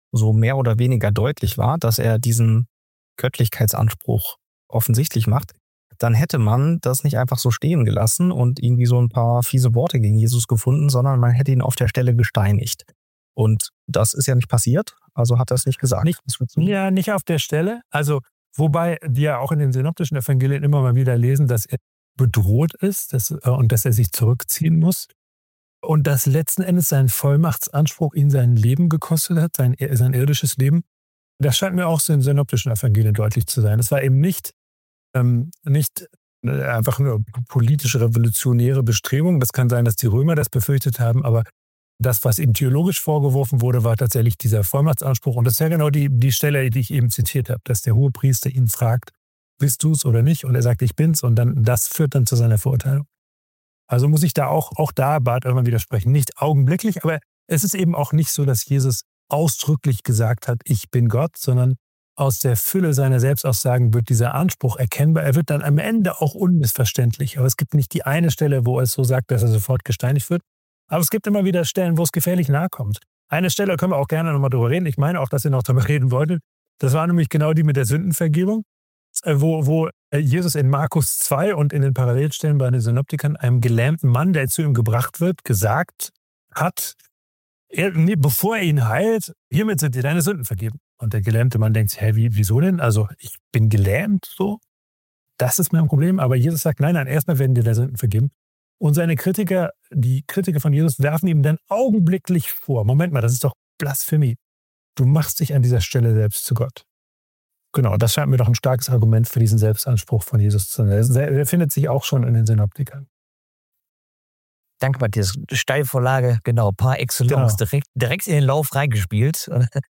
so mehr oder weniger deutlich war, dass er diesen Göttlichkeitsanspruch offensichtlich macht, dann hätte man das nicht einfach so stehen gelassen und irgendwie so ein paar fiese Worte gegen Jesus gefunden, sondern man hätte ihn auf der Stelle gesteinigt. Und das ist ja nicht passiert, also hat er es nicht gesagt. Nicht, ja, nicht auf der Stelle. Also, wobei wir ja auch in den synoptischen Evangelien immer mal wieder lesen, dass er bedroht ist dass, äh, und dass er sich zurückziehen muss. Und dass letzten Endes sein Vollmachtsanspruch ihn sein Leben gekostet hat, sein, sein irdisches Leben. Das scheint mir auch so in synoptischen Evangelien deutlich zu sein. Es war eben nicht, ähm, nicht einfach nur politische, revolutionäre Bestrebung. Das kann sein, dass die Römer das befürchtet haben, aber das, was ihm theologisch vorgeworfen wurde, war tatsächlich dieser Vollmachtsanspruch. Und das ist ja genau die, die Stelle, die ich eben zitiert habe, dass der Hohepriester ihn fragt, bist du es oder nicht? Und er sagt, ich bin's. Und dann das führt dann zu seiner Verurteilung. Also muss ich da auch, auch da Bart irgendwann widersprechen. Nicht augenblicklich, aber es ist eben auch nicht so, dass Jesus ausdrücklich gesagt hat, ich bin Gott, sondern aus der Fülle seiner Selbstaussagen wird dieser Anspruch erkennbar. Er wird dann am Ende auch unmissverständlich. Aber es gibt nicht die eine Stelle, wo er es so sagt, dass er sofort gesteinigt wird. Aber es gibt immer wieder Stellen, wo es gefährlich nahe kommt. Eine Stelle können wir auch gerne nochmal drüber reden. Ich meine auch, dass ihr noch darüber reden wolltet. Das war nämlich genau die mit der Sündenvergebung, wo, wo Jesus in Markus zwei und in den Parallelstellen bei den Synoptikern einem gelähmten Mann, der zu ihm gebracht wird, gesagt hat, er, nee, bevor er ihn heilt, hiermit sind dir deine Sünden vergeben. Und der gelähmte Mann denkt sich, hä, wie, wieso denn? Also ich bin gelähmt, so. Das ist mein Problem. Aber Jesus sagt, nein, nein, erstmal werden dir deine Sünden vergeben. Und seine Kritiker, die Kritiker von Jesus, werfen ihm dann augenblicklich vor, Moment mal, das ist doch Blasphemie. Du machst dich an dieser Stelle selbst zu Gott. Genau, das scheint mir doch ein starkes Argument für diesen Selbstanspruch von Jesus zu sein. Der findet sich auch schon in den Synoptikern. Danke, Matthias. Steilvorlage, genau, par excellence, Genau. direkt, direkt in den Lauf reingespielt.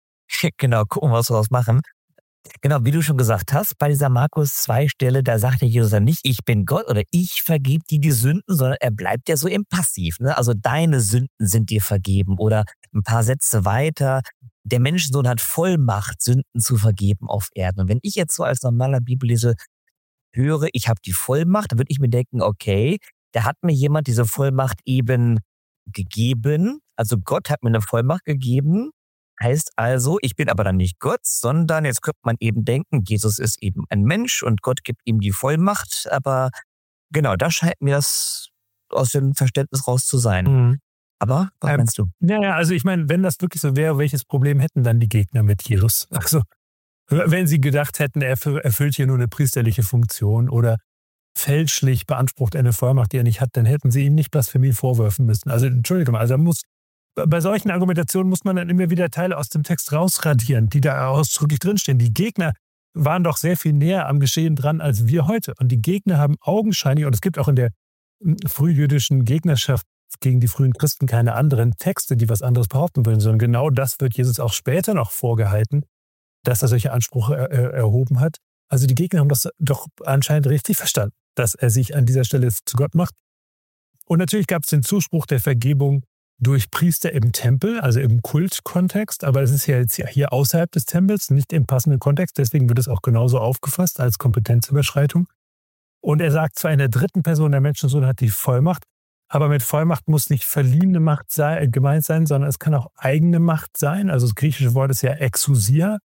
Genau, gucken, was wir daraus machen. Genau, wie du schon gesagt hast, bei dieser Markus zwei Stelle, da sagt der Jesus dann nicht, ich bin Gott oder ich vergebe dir die Sünden, sondern er bleibt ja so im Passiv. Ne? Also deine Sünden sind dir vergeben oder ein paar Sätze weiter. Der Menschensohn hat Vollmacht, Sünden zu vergeben auf Erden. Und wenn ich jetzt so als normaler Bibelleser höre, ich habe die Vollmacht, dann würde ich mir denken, okay, da hat mir jemand diese Vollmacht eben gegeben. Also Gott hat mir eine Vollmacht gegeben. Heißt also, ich bin aber dann nicht Gott, sondern jetzt könnte man eben denken, Jesus ist eben ein Mensch und Gott gibt ihm die Vollmacht. Aber genau, da scheint mir das aus dem Verständnis raus zu sein. Mhm. Aber was Ähm, meinst du? Naja, also ich meine, wenn das wirklich so wäre, welches Problem hätten dann die Gegner mit Jesus? Also, wenn sie gedacht hätten, er erfüllt hier nur eine priesterliche Funktion oder fälschlich beansprucht eine Vollmacht, die er nicht hat, dann hätten sie ihm nicht Blasphemie vorwerfen müssen. Also, Entschuldigung, also muss, bei solchen Argumentationen muss man dann immer wieder Teile aus dem Text rausradieren, die da ausdrücklich drinstehen. Die Gegner waren doch sehr viel näher am Geschehen dran als wir heute. Und die Gegner haben augenscheinlich, und es gibt auch in der frühjüdischen Gegnerschaft gegen die frühen Christen keine anderen Texte, die was anderes behaupten würden, sondern genau das wird Jesus auch später noch vorgehalten, dass er solche Ansprüche er, er, erhoben hat. Also die Gegner haben das doch anscheinend richtig verstanden, dass er sich an dieser Stelle zu Gott macht. Und natürlich gab es den Zuspruch der Vergebung durch Priester im Tempel, also im Kultkontext, aber das ist ja jetzt hier außerhalb des Tempels, nicht im passenden Kontext, deswegen wird es auch genauso aufgefasst als Kompetenzüberschreitung. Und er sagt zwar in der dritten Person, der Menschensohn hat die Vollmacht, aber mit Vollmacht muss nicht verliehene Macht sei, gemeint sein, sondern es kann auch eigene Macht sein. Also das griechische Wort ist ja Exousia.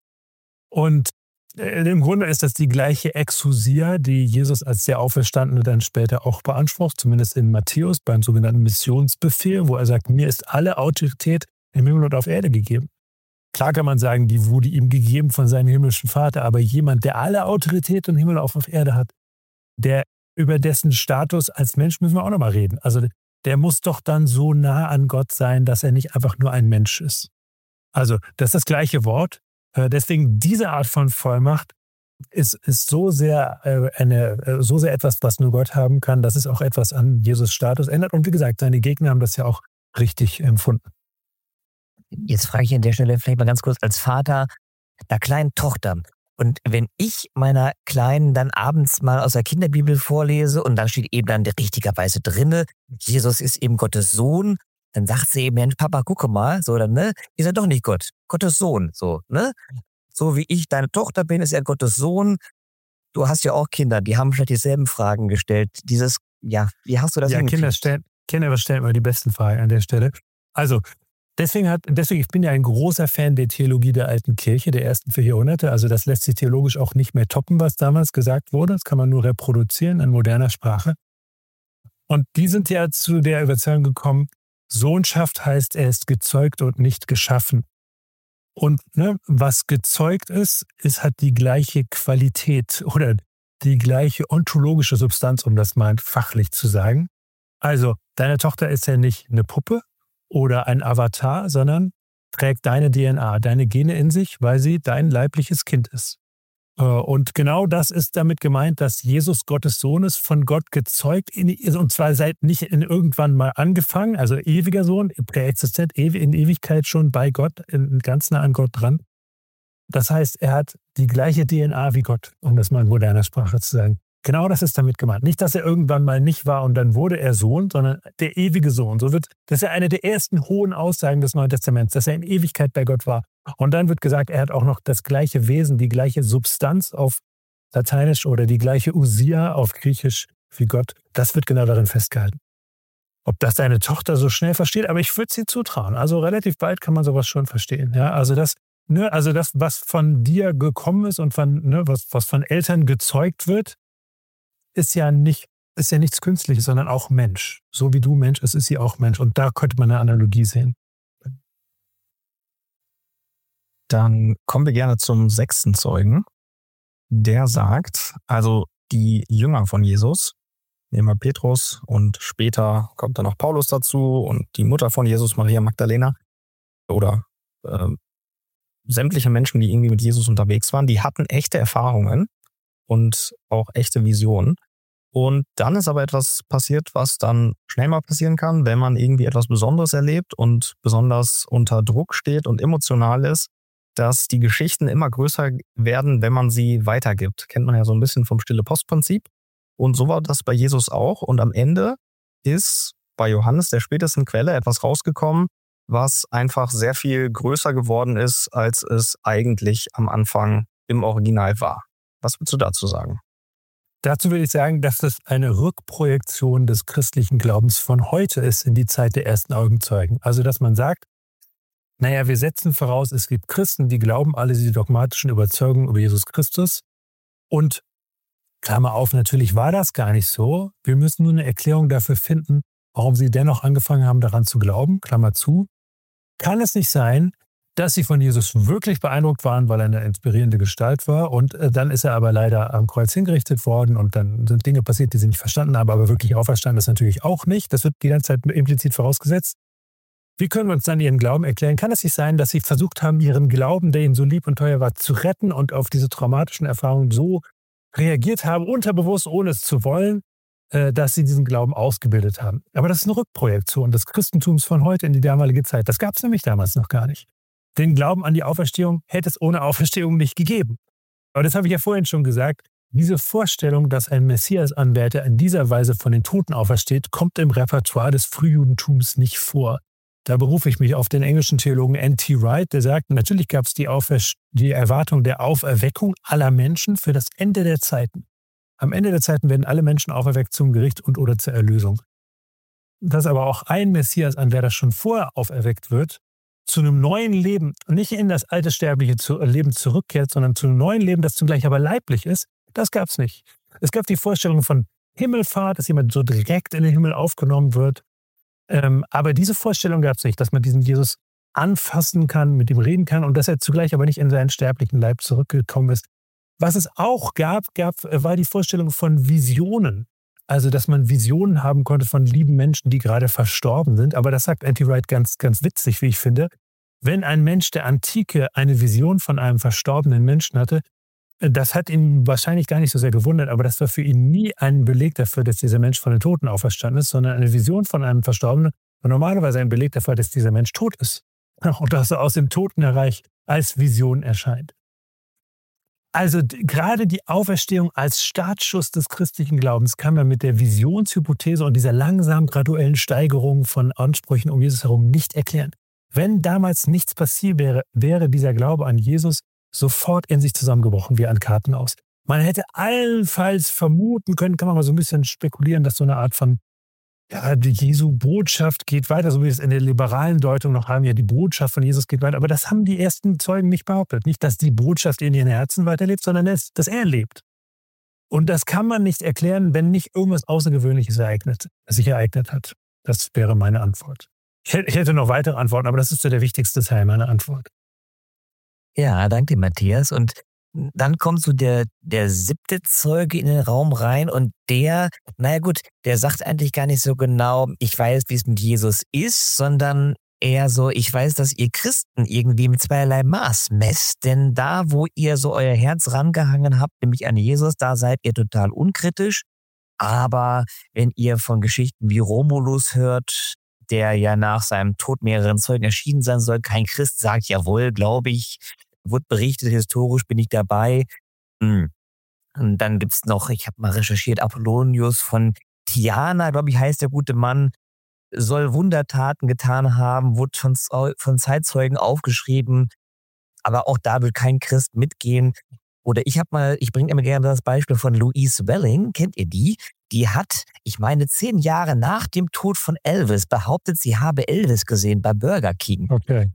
Und äh, im Grunde ist das die gleiche Exousia, die Jesus als der Auferstandene dann später auch beansprucht, zumindest in Matthäus beim sogenannten Missionsbefehl, wo er sagt, mir ist alle Autorität im Himmel und auf Erde gegeben. Klar kann man sagen, die wurde ihm gegeben von seinem himmlischen Vater, aber jemand, der alle Autorität im Himmel und auf Erde hat, der über dessen Status als Mensch müssen wir auch nochmal reden. Also der muss doch dann so nah an Gott sein, dass er nicht einfach nur ein Mensch ist. Also das ist das gleiche Wort. Deswegen diese Art von Vollmacht ist, ist so sehr eine, so sehr etwas, was nur Gott haben kann, dass es auch etwas an Jesus Status ändert. Und wie gesagt, seine Gegner haben das ja auch richtig empfunden. Jetzt frage ich an der Stelle vielleicht mal ganz kurz als Vater einer kleinen Tochter. Und wenn ich meiner Kleinen dann abends mal aus der Kinderbibel vorlese und da steht eben dann richtigerweise drinne, Jesus ist eben Gottes Sohn, dann sagt sie eben, Mensch, Papa, gucke mal, so dann, ne, ist er doch nicht Gott, Gottes Sohn, so, ne? So wie ich deine Tochter bin, ist er Gottes Sohn. Du hast ja auch Kinder, die haben vielleicht dieselben Fragen gestellt. Dieses, ja, wie hast du das Ja, hingekriegt? Kinder stellen, Kinder stellen immer die besten Fragen an der Stelle. Also, deswegen hat, deswegen, ich bin ja ein großer Fan der Theologie der alten Kirche, der ersten vier Jahrhunderte. Also das lässt sich theologisch auch nicht mehr toppen, was damals gesagt wurde. Das kann man nur reproduzieren in moderner Sprache. Und die sind ja zu der Überzeugung gekommen, Sohnschaft heißt, er ist gezeugt und nicht geschaffen. Und ne, was gezeugt ist, ist hat die gleiche Qualität oder die gleiche ontologische Substanz, um das mal fachlich zu sagen. Also, deine Tochter ist ja nicht eine Puppe oder ein Avatar, sondern trägt deine D N A, deine Gene in sich, weil sie dein leibliches Kind ist. Und genau das ist damit gemeint, dass Jesus Gottes Sohn ist, von Gott gezeugt, und zwar seit nicht in irgendwann mal angefangen, also ewiger Sohn, präexistent, in Ewigkeit schon bei Gott, ganz nah an Gott dran. Das heißt, er hat die gleiche D N A wie Gott, um das mal in moderner Sprache zu sagen. Genau das ist damit gemeint. Nicht, dass er irgendwann mal nicht war und dann wurde er Sohn, sondern der ewige Sohn. So wird, das ist ja eine der ersten hohen Aussagen des Neuen Testaments, dass er in Ewigkeit bei Gott war. Und dann wird gesagt, er hat auch noch das gleiche Wesen, die gleiche Substanz auf Lateinisch oder die gleiche Usia auf Griechisch wie Gott. Das wird genau darin festgehalten. Ob das deine Tochter so schnell versteht, aber ich würde sie zutrauen. Also relativ bald kann man sowas schon verstehen. Ja, also das, ne, also das, was von dir gekommen ist und von, ne, was, was von Eltern gezeugt wird, ist ja nicht, ist ja nichts Künstliches, sondern auch Mensch. So wie du Mensch ist, ist sie auch Mensch. Und da könnte man eine Analogie sehen. Dann kommen wir gerne zum sechsten Zeugen. Der sagt, also die Jünger von Jesus, nehmen wir Petrus und später kommt dann noch Paulus dazu und die Mutter von Jesus, Maria Magdalena, oder äh, sämtliche Menschen, die irgendwie mit Jesus unterwegs waren, die hatten echte Erfahrungen und auch echte Visionen. Und dann ist aber etwas passiert, was dann schnell mal passieren kann, wenn man irgendwie etwas Besonderes erlebt und besonders unter Druck steht und emotional ist, dass die Geschichten immer größer werden, wenn man sie weitergibt. Kennt man ja so ein bisschen vom Stille-Post-Prinzip. Und so war das bei Jesus auch. Und am Ende ist bei Johannes, der spätesten Quelle, etwas rausgekommen, was einfach sehr viel größer geworden ist, als es eigentlich am Anfang im Original war. Was würdest du dazu sagen? Dazu will ich sagen, dass das eine Rückprojektion des christlichen Glaubens von heute ist in die Zeit der ersten Augenzeugen. Also, dass man sagt, naja, wir setzen voraus, es gibt Christen, die glauben alle diese dogmatischen Überzeugungen über Jesus Christus. Und, Klammer auf, natürlich war das gar nicht so. Wir müssen nur eine Erklärung dafür finden, warum sie dennoch angefangen haben, daran zu glauben. Klammer zu. Kann es nicht sein, dass sie von Jesus wirklich beeindruckt waren, weil er eine inspirierende Gestalt war. Und äh, dann ist er aber leider am Kreuz hingerichtet worden und dann sind Dinge passiert, die sie nicht verstanden haben, aber wirklich auferstanden ist natürlich auch nicht. Das wird die ganze Zeit implizit vorausgesetzt. Wie können wir uns dann ihren Glauben erklären? Kann es nicht sein, dass sie versucht haben, ihren Glauben, der ihnen so lieb und teuer war, zu retten und auf diese traumatischen Erfahrungen so reagiert haben, unterbewusst, ohne es zu wollen, äh, dass sie diesen Glauben ausgebildet haben? Aber das ist eine Rückprojektion des Christentums von heute in die damalige Zeit. Das gab es nämlich damals noch gar nicht. Den Glauben an die Auferstehung hätte es ohne Auferstehung nicht gegeben. Aber das habe ich ja vorhin schon gesagt. Diese Vorstellung, dass ein Messias-Anwärter in dieser Weise von den Toten aufersteht, kommt im Repertoire des Frühjudentums nicht vor. Da berufe ich mich auf den englischen Theologen N T Wright, der sagt, natürlich gab es die, die Erwartung der Auferweckung aller Menschen für das Ende der Zeiten. Am Ende der Zeiten werden alle Menschen auferweckt zum Gericht und oder zur Erlösung. Dass aber auch ein Messias-Anwärter schon vorher auferweckt wird, zu einem neuen Leben, nicht in das alte sterbliche Leben zurückkehrt, sondern zu einem neuen Leben, das zugleich aber leiblich ist, das gab es nicht. Es gab die Vorstellung von Himmelfahrt, dass jemand so direkt in den Himmel aufgenommen wird. Ähm, aber diese Vorstellung gab es nicht, dass man diesen Jesus anfassen kann, mit ihm reden kann und dass er zugleich aber nicht in seinen sterblichen Leib zurückgekommen ist. Was es auch gab, gab, war die Vorstellung von Visionen. Also, dass man Visionen haben konnte von lieben Menschen, die gerade verstorben sind. Aber das sagt N T Wright ganz, ganz witzig, wie ich finde. Wenn ein Mensch der Antike eine Vision von einem verstorbenen Menschen hatte, das hat ihn wahrscheinlich gar nicht so sehr gewundert, aber das war für ihn nie ein Beleg dafür, dass dieser Mensch von den Toten auferstanden ist, sondern eine Vision von einem Verstorbenen war normalerweise ein Beleg dafür, dass dieser Mensch tot ist. Und dass er aus dem Totenreich als Vision erscheint. Also gerade die Auferstehung als Startschuss des christlichen Glaubens kann man mit der Visionshypothese und dieser langsam graduellen Steigerung von Ansprüchen um Jesus herum nicht erklären. Wenn damals nichts passiert wäre, wäre dieser Glaube an Jesus sofort in sich zusammengebrochen wie ein Kartenhaus. Man hätte allenfalls vermuten können, kann man mal so ein bisschen spekulieren, dass so eine Art von ja, die Jesu Botschaft geht weiter, so wie wir es in der liberalen Deutung noch haben, ja, die Botschaft von Jesus geht weiter. Aber das haben die ersten Zeugen nicht behauptet. Nicht, dass die Botschaft in ihren Herzen weiterlebt, sondern dass, dass er lebt. Und das kann man nicht erklären, wenn nicht irgendwas Außergewöhnliches ereignet, sich ereignet hat. Das wäre meine Antwort. Ich hätte noch weitere Antworten, aber das ist so der wichtigste Teil meiner Antwort. Ja, danke, Matthias. Und dann kommt so der, der siebte Zeuge in den Raum rein und der, naja gut, der sagt eigentlich gar nicht so genau, ich weiß, wie es mit Jesus ist, sondern eher so, ich weiß, dass ihr Christen irgendwie mit zweierlei Maß messt. Denn da, wo ihr so euer Herz rangehangen habt, nämlich an Jesus, da seid ihr total unkritisch. Aber wenn ihr von Geschichten wie Romulus hört, der ja nach seinem Tod mehreren Zeugen erschienen sein soll, kein Christ sagt, jawohl, glaube ich, wurde berichtet, historisch bin ich dabei. Hm. Und dann gibt's noch, ich habe mal recherchiert, Apollonius von Tyana, glaube ich, heißt der gute Mann, soll Wundertaten getan haben, wurde von, von Zeitzeugen aufgeschrieben, aber auch da will kein Christ mitgehen. Oder ich habe mal, ich bringe immer gerne das Beispiel von Louise Welling, kennt ihr die? Die hat, ich meine, zehn Jahre nach dem Tod von Elvis behauptet, sie habe Elvis gesehen bei Burger King. Okay.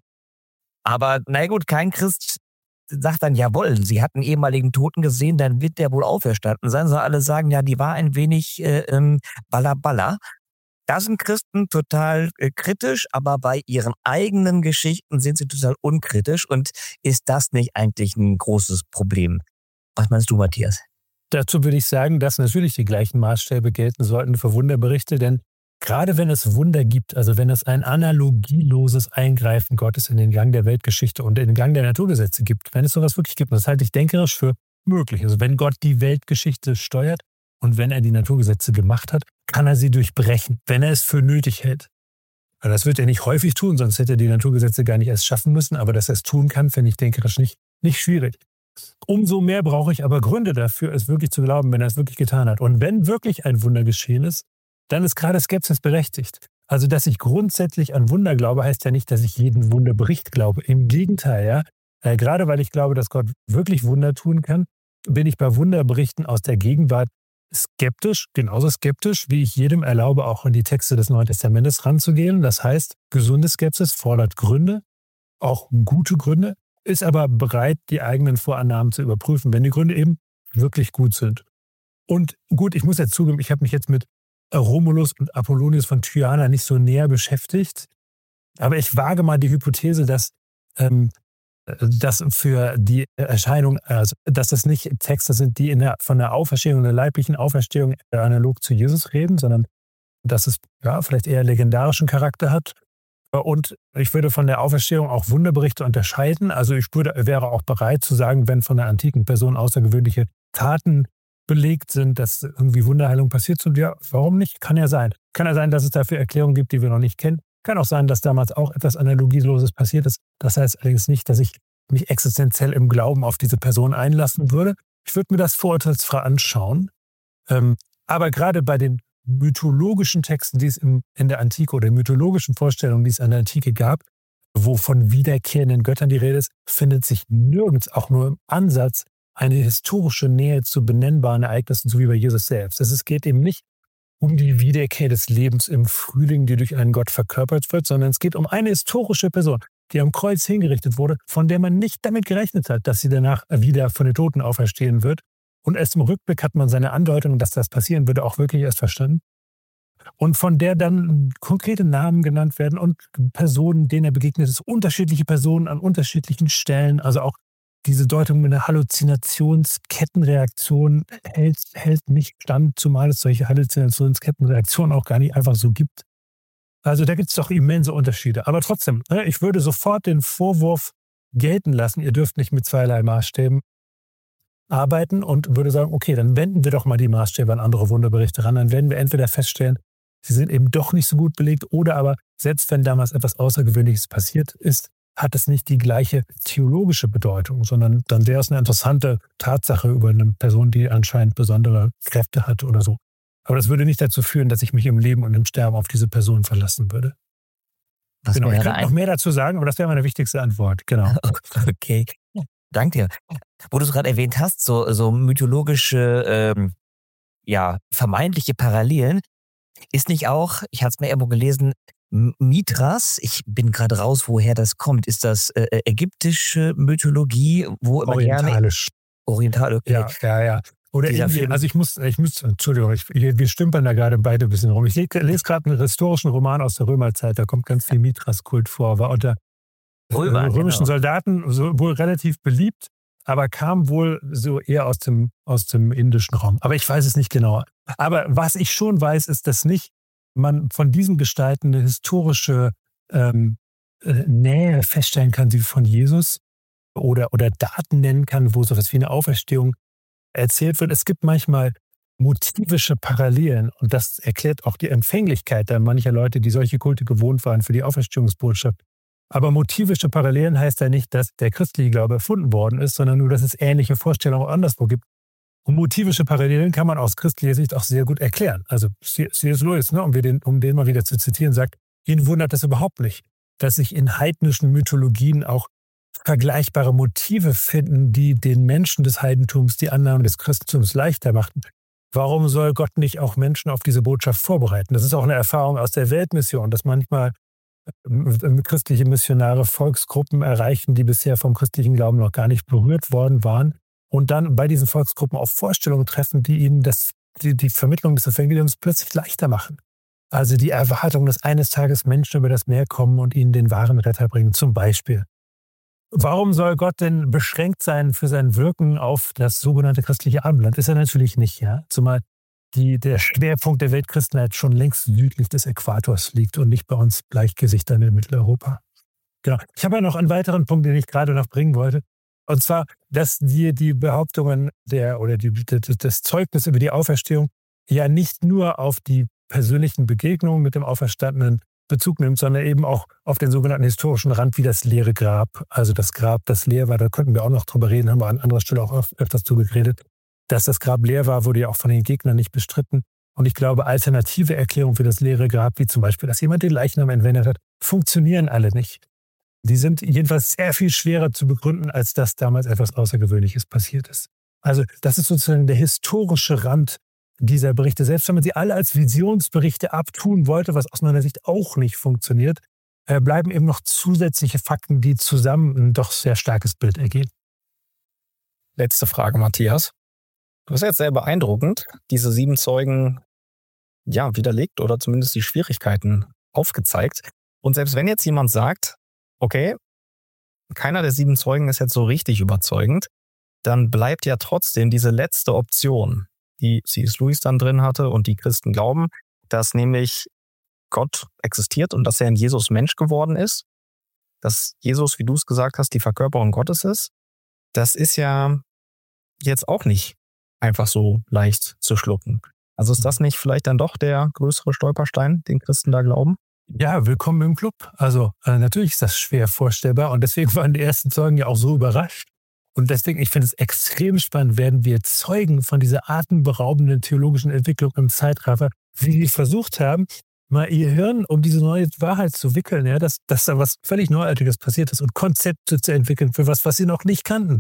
Aber na gut, kein Christ sagt dann, jawohl, sie hat einen ehemaligen Toten gesehen, dann wird der wohl auferstanden sein. Sondern alle sagen, ja, die war ein wenig äh, ähm, balla balla. Da sind Christen total äh, kritisch, aber bei ihren eigenen Geschichten sind sie total unkritisch. Und ist das nicht eigentlich ein großes Problem? Was meinst du, Matthias? Dazu würde ich sagen, dass natürlich die gleichen Maßstäbe gelten sollten für Wunderberichte, denn gerade wenn es Wunder gibt, also wenn es ein analogieloses Eingreifen Gottes in den Gang der Weltgeschichte und in den Gang der Naturgesetze gibt, wenn es sowas wirklich gibt, und das halte ich denkerisch für möglich, also wenn Gott die Weltgeschichte steuert und wenn er die Naturgesetze gemacht hat, kann er sie durchbrechen, wenn er es für nötig hält. Also das wird er nicht häufig tun, sonst hätte er die Naturgesetze gar nicht erst schaffen müssen, aber dass er es tun kann, finde ich denkerisch nicht, nicht schwierig. Umso mehr brauche ich aber Gründe dafür, es wirklich zu glauben, wenn er es wirklich getan hat. Und wenn wirklich ein Wunder geschehen ist, dann ist gerade Skepsis berechtigt. Also, dass ich grundsätzlich an Wunder glaube, heißt ja nicht, dass ich jeden Wunderbericht glaube. Im Gegenteil, ja. Äh, gerade weil ich glaube, dass Gott wirklich Wunder tun kann, bin ich bei Wunderberichten aus der Gegenwart skeptisch, genauso skeptisch, wie ich jedem erlaube, auch in die Texte des Neuen Testamentes ranzugehen. Das heißt, gesunde Skepsis fordert Gründe, auch gute Gründe, ist aber bereit, die eigenen Vorannahmen zu überprüfen, wenn die Gründe eben wirklich gut sind. Und gut, ich muss jetzt zugeben, ich habe mich jetzt mit Romulus und Apollonius von Tyana nicht so näher beschäftigt, aber ich wage mal die Hypothese, dass, ähm, dass für die Erscheinung, also dass das nicht Texte sind, die in der, von der Auferstehung, der leiblichen Auferstehung analog zu Jesus reden, sondern dass es ja vielleicht eher legendarischen Charakter hat. Und ich würde von der Auferstehung auch Wunderberichte unterscheiden. Also ich würde, wäre auch bereit zu sagen, wenn von der antiken Person außergewöhnliche Taten belegt sind, dass irgendwie Wunderheilung passiert sind. Ja, warum nicht? Kann ja sein. Kann ja sein, dass es dafür Erklärungen gibt, die wir noch nicht kennen. Kann auch sein, dass damals auch etwas Analogieloses passiert ist. Das heißt allerdings nicht, dass ich mich existenziell im Glauben auf diese Person einlassen würde. Ich würde mir das vorurteilsfrei anschauen. Ähm, aber gerade bei den mythologischen Texten, die es im, in der Antike oder mythologischen Vorstellungen, die es in der Antike gab, wo von wiederkehrenden Göttern die Rede ist, findet sich nirgends, auch nur im Ansatz, eine historische Nähe zu benennbaren Ereignissen, so wie bei Jesus selbst. Es geht eben nicht um die Wiederkehr des Lebens im Frühling, die durch einen Gott verkörpert wird, sondern es geht um eine historische Person, die am Kreuz hingerichtet wurde, von der man nicht damit gerechnet hat, dass sie danach wieder von den Toten auferstehen wird. Und erst im Rückblick hat man seine Andeutung, dass das passieren würde, auch wirklich erst verstanden. Und von der dann konkrete Namen genannt werden und Personen, denen er begegnet ist, unterschiedliche Personen an unterschiedlichen Stellen. Also auch diese Deutung mit einer Halluzinationskettenreaktion hält, hält nicht stand, zumal es solche Halluzinationskettenreaktionen auch gar nicht einfach so gibt. Also da gibt es doch immense Unterschiede. Aber trotzdem, ich würde sofort den Vorwurf gelten lassen, ihr dürft nicht mit zweierlei Maßstäben arbeiten und würde sagen, okay, dann wenden wir doch mal die Maßstäbe an andere Wunderberichte ran. Dann werden wir entweder feststellen, sie sind eben doch nicht so gut belegt oder aber, selbst wenn damals etwas Außergewöhnliches passiert ist, hat es nicht die gleiche theologische Bedeutung, sondern dann wäre es eine interessante Tatsache über eine Person, die anscheinend besondere Kräfte hat oder so. Aber das würde nicht dazu führen, dass ich mich im Leben und im Sterben auf diese Person verlassen würde. Was genau, ich wäre könnte ein- noch mehr dazu sagen, aber das wäre meine wichtigste Antwort. Genau. Okay, danke dir. Wo du es gerade erwähnt hast, so, so mythologische, ähm, ja, vermeintliche Parallelen. Ist nicht auch, ich hatte es mir irgendwo gelesen, Mithras, ich bin gerade raus, woher das kommt. Ist das äh, ägyptische Mythologie, wo immer Orientalisch. Gerne Oriental, okay. Ja, ja, ja. Oder Dieser Indien. Film- Also ich muss, ich muss, Entschuldigung, ich, wir stümpern da gerade beide ein bisschen rum. Ich le- lese gerade einen historischen Roman aus der Römerzeit, da kommt ganz viel Mithras-Kult vor, war unter Römer, äh, römischen genau. Soldaten so, wohl relativ beliebt, aber kam wohl so eher aus dem, aus dem indischen Raum. Aber ich weiß es nicht genauer. Aber was ich schon weiß, ist, dass nicht man von diesen Gestalten eine historische ähm, äh, Nähe feststellen kann, wie von Jesus, oder, oder Daten nennen kann, wo sowas wie eine Auferstehung erzählt wird. Es gibt manchmal motivische Parallelen und das erklärt auch die Empfänglichkeit dann mancher Leute, die solche Kulte gewohnt waren für die Auferstehungsbotschaft. Aber motivische Parallelen heißt ja nicht, dass der christliche Glaube erfunden worden ist, sondern nur, dass es ähnliche Vorstellungen auch anderswo gibt. Und motivische Parallelen kann man aus christlicher Sicht auch sehr gut erklären. Also C S. Lewis, ne, um, wir den, um den mal wieder zu zitieren, sagt, ihn wundert es überhaupt nicht, dass sich in heidnischen Mythologien auch vergleichbare Motive finden, die den Menschen des Heidentums die Annahme des Christentums leichter machten. Warum soll Gott nicht auch Menschen auf diese Botschaft vorbereiten? Das ist auch eine Erfahrung aus der Weltmission, dass manchmal äh, christliche Missionare Volksgruppen erreichen, die bisher vom christlichen Glauben noch gar nicht berührt worden waren und dann bei diesen Volksgruppen auf Vorstellungen treffen, die ihnen das, die, die Vermittlung des Evangeliums plötzlich leichter machen. Also die Erwartung, dass eines Tages Menschen über das Meer kommen und ihnen den wahren Retter bringen, zum Beispiel. Warum soll Gott denn beschränkt sein für sein Wirken auf das sogenannte christliche Abendland? Ist er natürlich nicht, ja. Zumal die, der Schwerpunkt der Weltchristenheit schon längst südlich des Äquators liegt und nicht bei uns Bleichgesichtern in Mitteleuropa. Genau. Ich habe ja noch einen weiteren Punkt, den ich gerade noch bringen wollte. Und zwar, dass die, die Behauptungen der oder die, das Zeugnis über die Auferstehung ja nicht nur auf die persönlichen Begegnungen mit dem Auferstandenen Bezug nimmt, sondern eben auch auf den sogenannten historischen Rand wie das leere Grab. Also das Grab, das leer war, da könnten wir auch noch drüber reden, haben wir an anderer Stelle auch öfters drüber geredet. Dass das Grab leer war, wurde ja auch von den Gegnern nicht bestritten. Und ich glaube, alternative Erklärungen für das leere Grab, wie zum Beispiel, dass jemand den Leichnam entwendet hat, funktionieren alle nicht. Die sind jedenfalls sehr viel schwerer zu begründen, als dass damals etwas Außergewöhnliches passiert ist. Also das ist sozusagen der historische Rand dieser Berichte. Selbst wenn man sie alle als Visionsberichte abtun wollte, was aus meiner Sicht auch nicht funktioniert, äh, bleiben eben noch zusätzliche Fakten, die zusammen ein doch sehr starkes Bild ergeben. Letzte Frage, Matthias. Du hast jetzt sehr beeindruckend diese sieben Zeugen ja, widerlegt oder zumindest die Schwierigkeiten aufgezeigt. Und selbst wenn jetzt jemand sagt, okay, keiner der sieben Zeugen ist jetzt so richtig überzeugend, dann bleibt ja trotzdem diese letzte Option, die C S. Lewis dann drin hatte und die Christen glauben, dass nämlich Gott existiert und dass er in Jesus Mensch geworden ist, dass Jesus, wie du es gesagt hast, die Verkörperung Gottes ist. Das ist ja jetzt auch nicht einfach so leicht zu schlucken. Also ist das nicht vielleicht dann doch der größere Stolperstein, den Christen da glauben? Ja, willkommen im Club. Also äh, natürlich ist das schwer vorstellbar und deswegen waren die ersten Zeugen ja auch so überrascht. Und deswegen, ich finde es extrem spannend, werden wir Zeugen von dieser atemberaubenden theologischen Entwicklung im Zeitraffer, wie sie versucht haben, mal ihr Hirn um diese neue Wahrheit zu wickeln, ja, dass, dass da was völlig Neuartiges passiert ist und Konzepte zu entwickeln für was, was sie noch nicht kannten.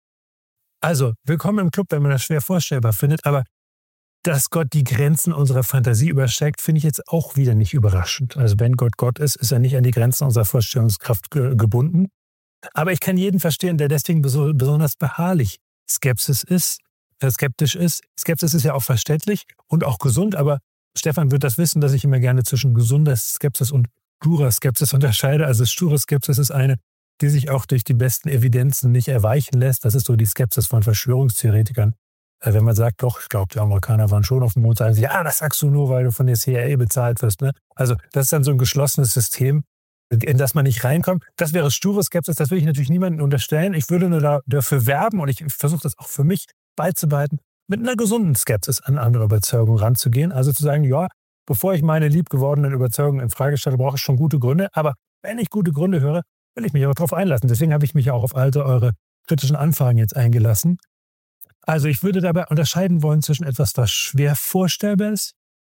Also, willkommen im Club, wenn man das schwer vorstellbar findet, aber dass Gott die Grenzen unserer Fantasie übersteigt, finde ich jetzt auch wieder nicht überraschend. Also wenn Gott Gott ist, ist er nicht an die Grenzen unserer Vorstellungskraft ge- gebunden. Aber ich kann jeden verstehen, der deswegen beso- besonders beharrlich Skepsis ist, äh, skeptisch ist. Skepsis ist ja auch verständlich und auch gesund, aber Stefan wird das wissen, dass ich immer gerne zwischen gesunder Skepsis und sturer Skepsis unterscheide. Also sture Skepsis ist eine, die sich auch durch die besten Evidenzen nicht erweichen lässt. Das ist so die Skepsis von Verschwörungstheoretikern. Wenn man sagt, doch, ich glaube, die Amerikaner waren schon auf dem Mond, sagen sie, ja, das sagst du nur, weil du von der C I A bezahlt wirst. Ne? Also das ist dann so ein geschlossenes System, in das man nicht reinkommt. Das wäre sture Skepsis, das will ich natürlich niemandem unterstellen. Ich würde nur da, dafür werben und ich versuche das auch für mich beizubehalten, mit einer gesunden Skepsis an andere Überzeugungen ranzugehen. Also zu sagen, ja, bevor ich meine liebgewordenen Überzeugungen in Frage stelle, brauche ich schon gute Gründe. Aber wenn ich gute Gründe höre, will ich mich auch darauf einlassen. Deswegen habe ich mich auch auf all eure kritischen Anfragen jetzt eingelassen. Also ich würde dabei unterscheiden wollen zwischen etwas, was schwer vorstellbar ist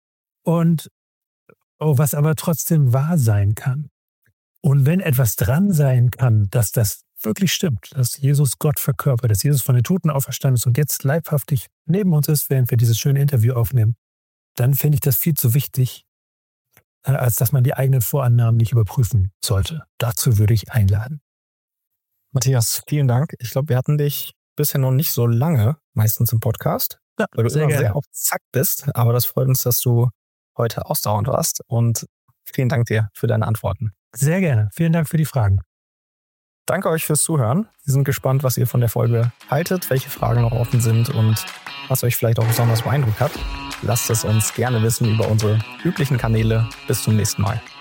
und oh, was aber trotzdem wahr sein kann. Und wenn etwas dran sein kann, dass das wirklich stimmt, dass Jesus Gott verkörpert, dass Jesus von den Toten auferstanden ist und jetzt leibhaftig neben uns ist, während wir dieses schöne Interview aufnehmen, dann fände ich das viel zu wichtig, als dass man die eigenen Vorannahmen nicht überprüfen sollte. Dazu würde ich einladen. Matthias, vielen Dank. Ich glaube, wir hatten dich bisher noch nicht so lange, meistens im Podcast, Ja, weil du sehr immer gerne. sehr auf Zack bist. Aber das freut uns, dass du heute ausdauernd warst. Und vielen Dank dir für deine Antworten. Sehr gerne. Vielen Dank für die Fragen. Danke euch fürs Zuhören. Wir sind gespannt, was ihr von der Folge haltet, welche Fragen noch offen sind und was euch vielleicht auch besonders beeindruckt hat. Lasst es uns gerne wissen über unsere üblichen Kanäle. Bis zum nächsten Mal.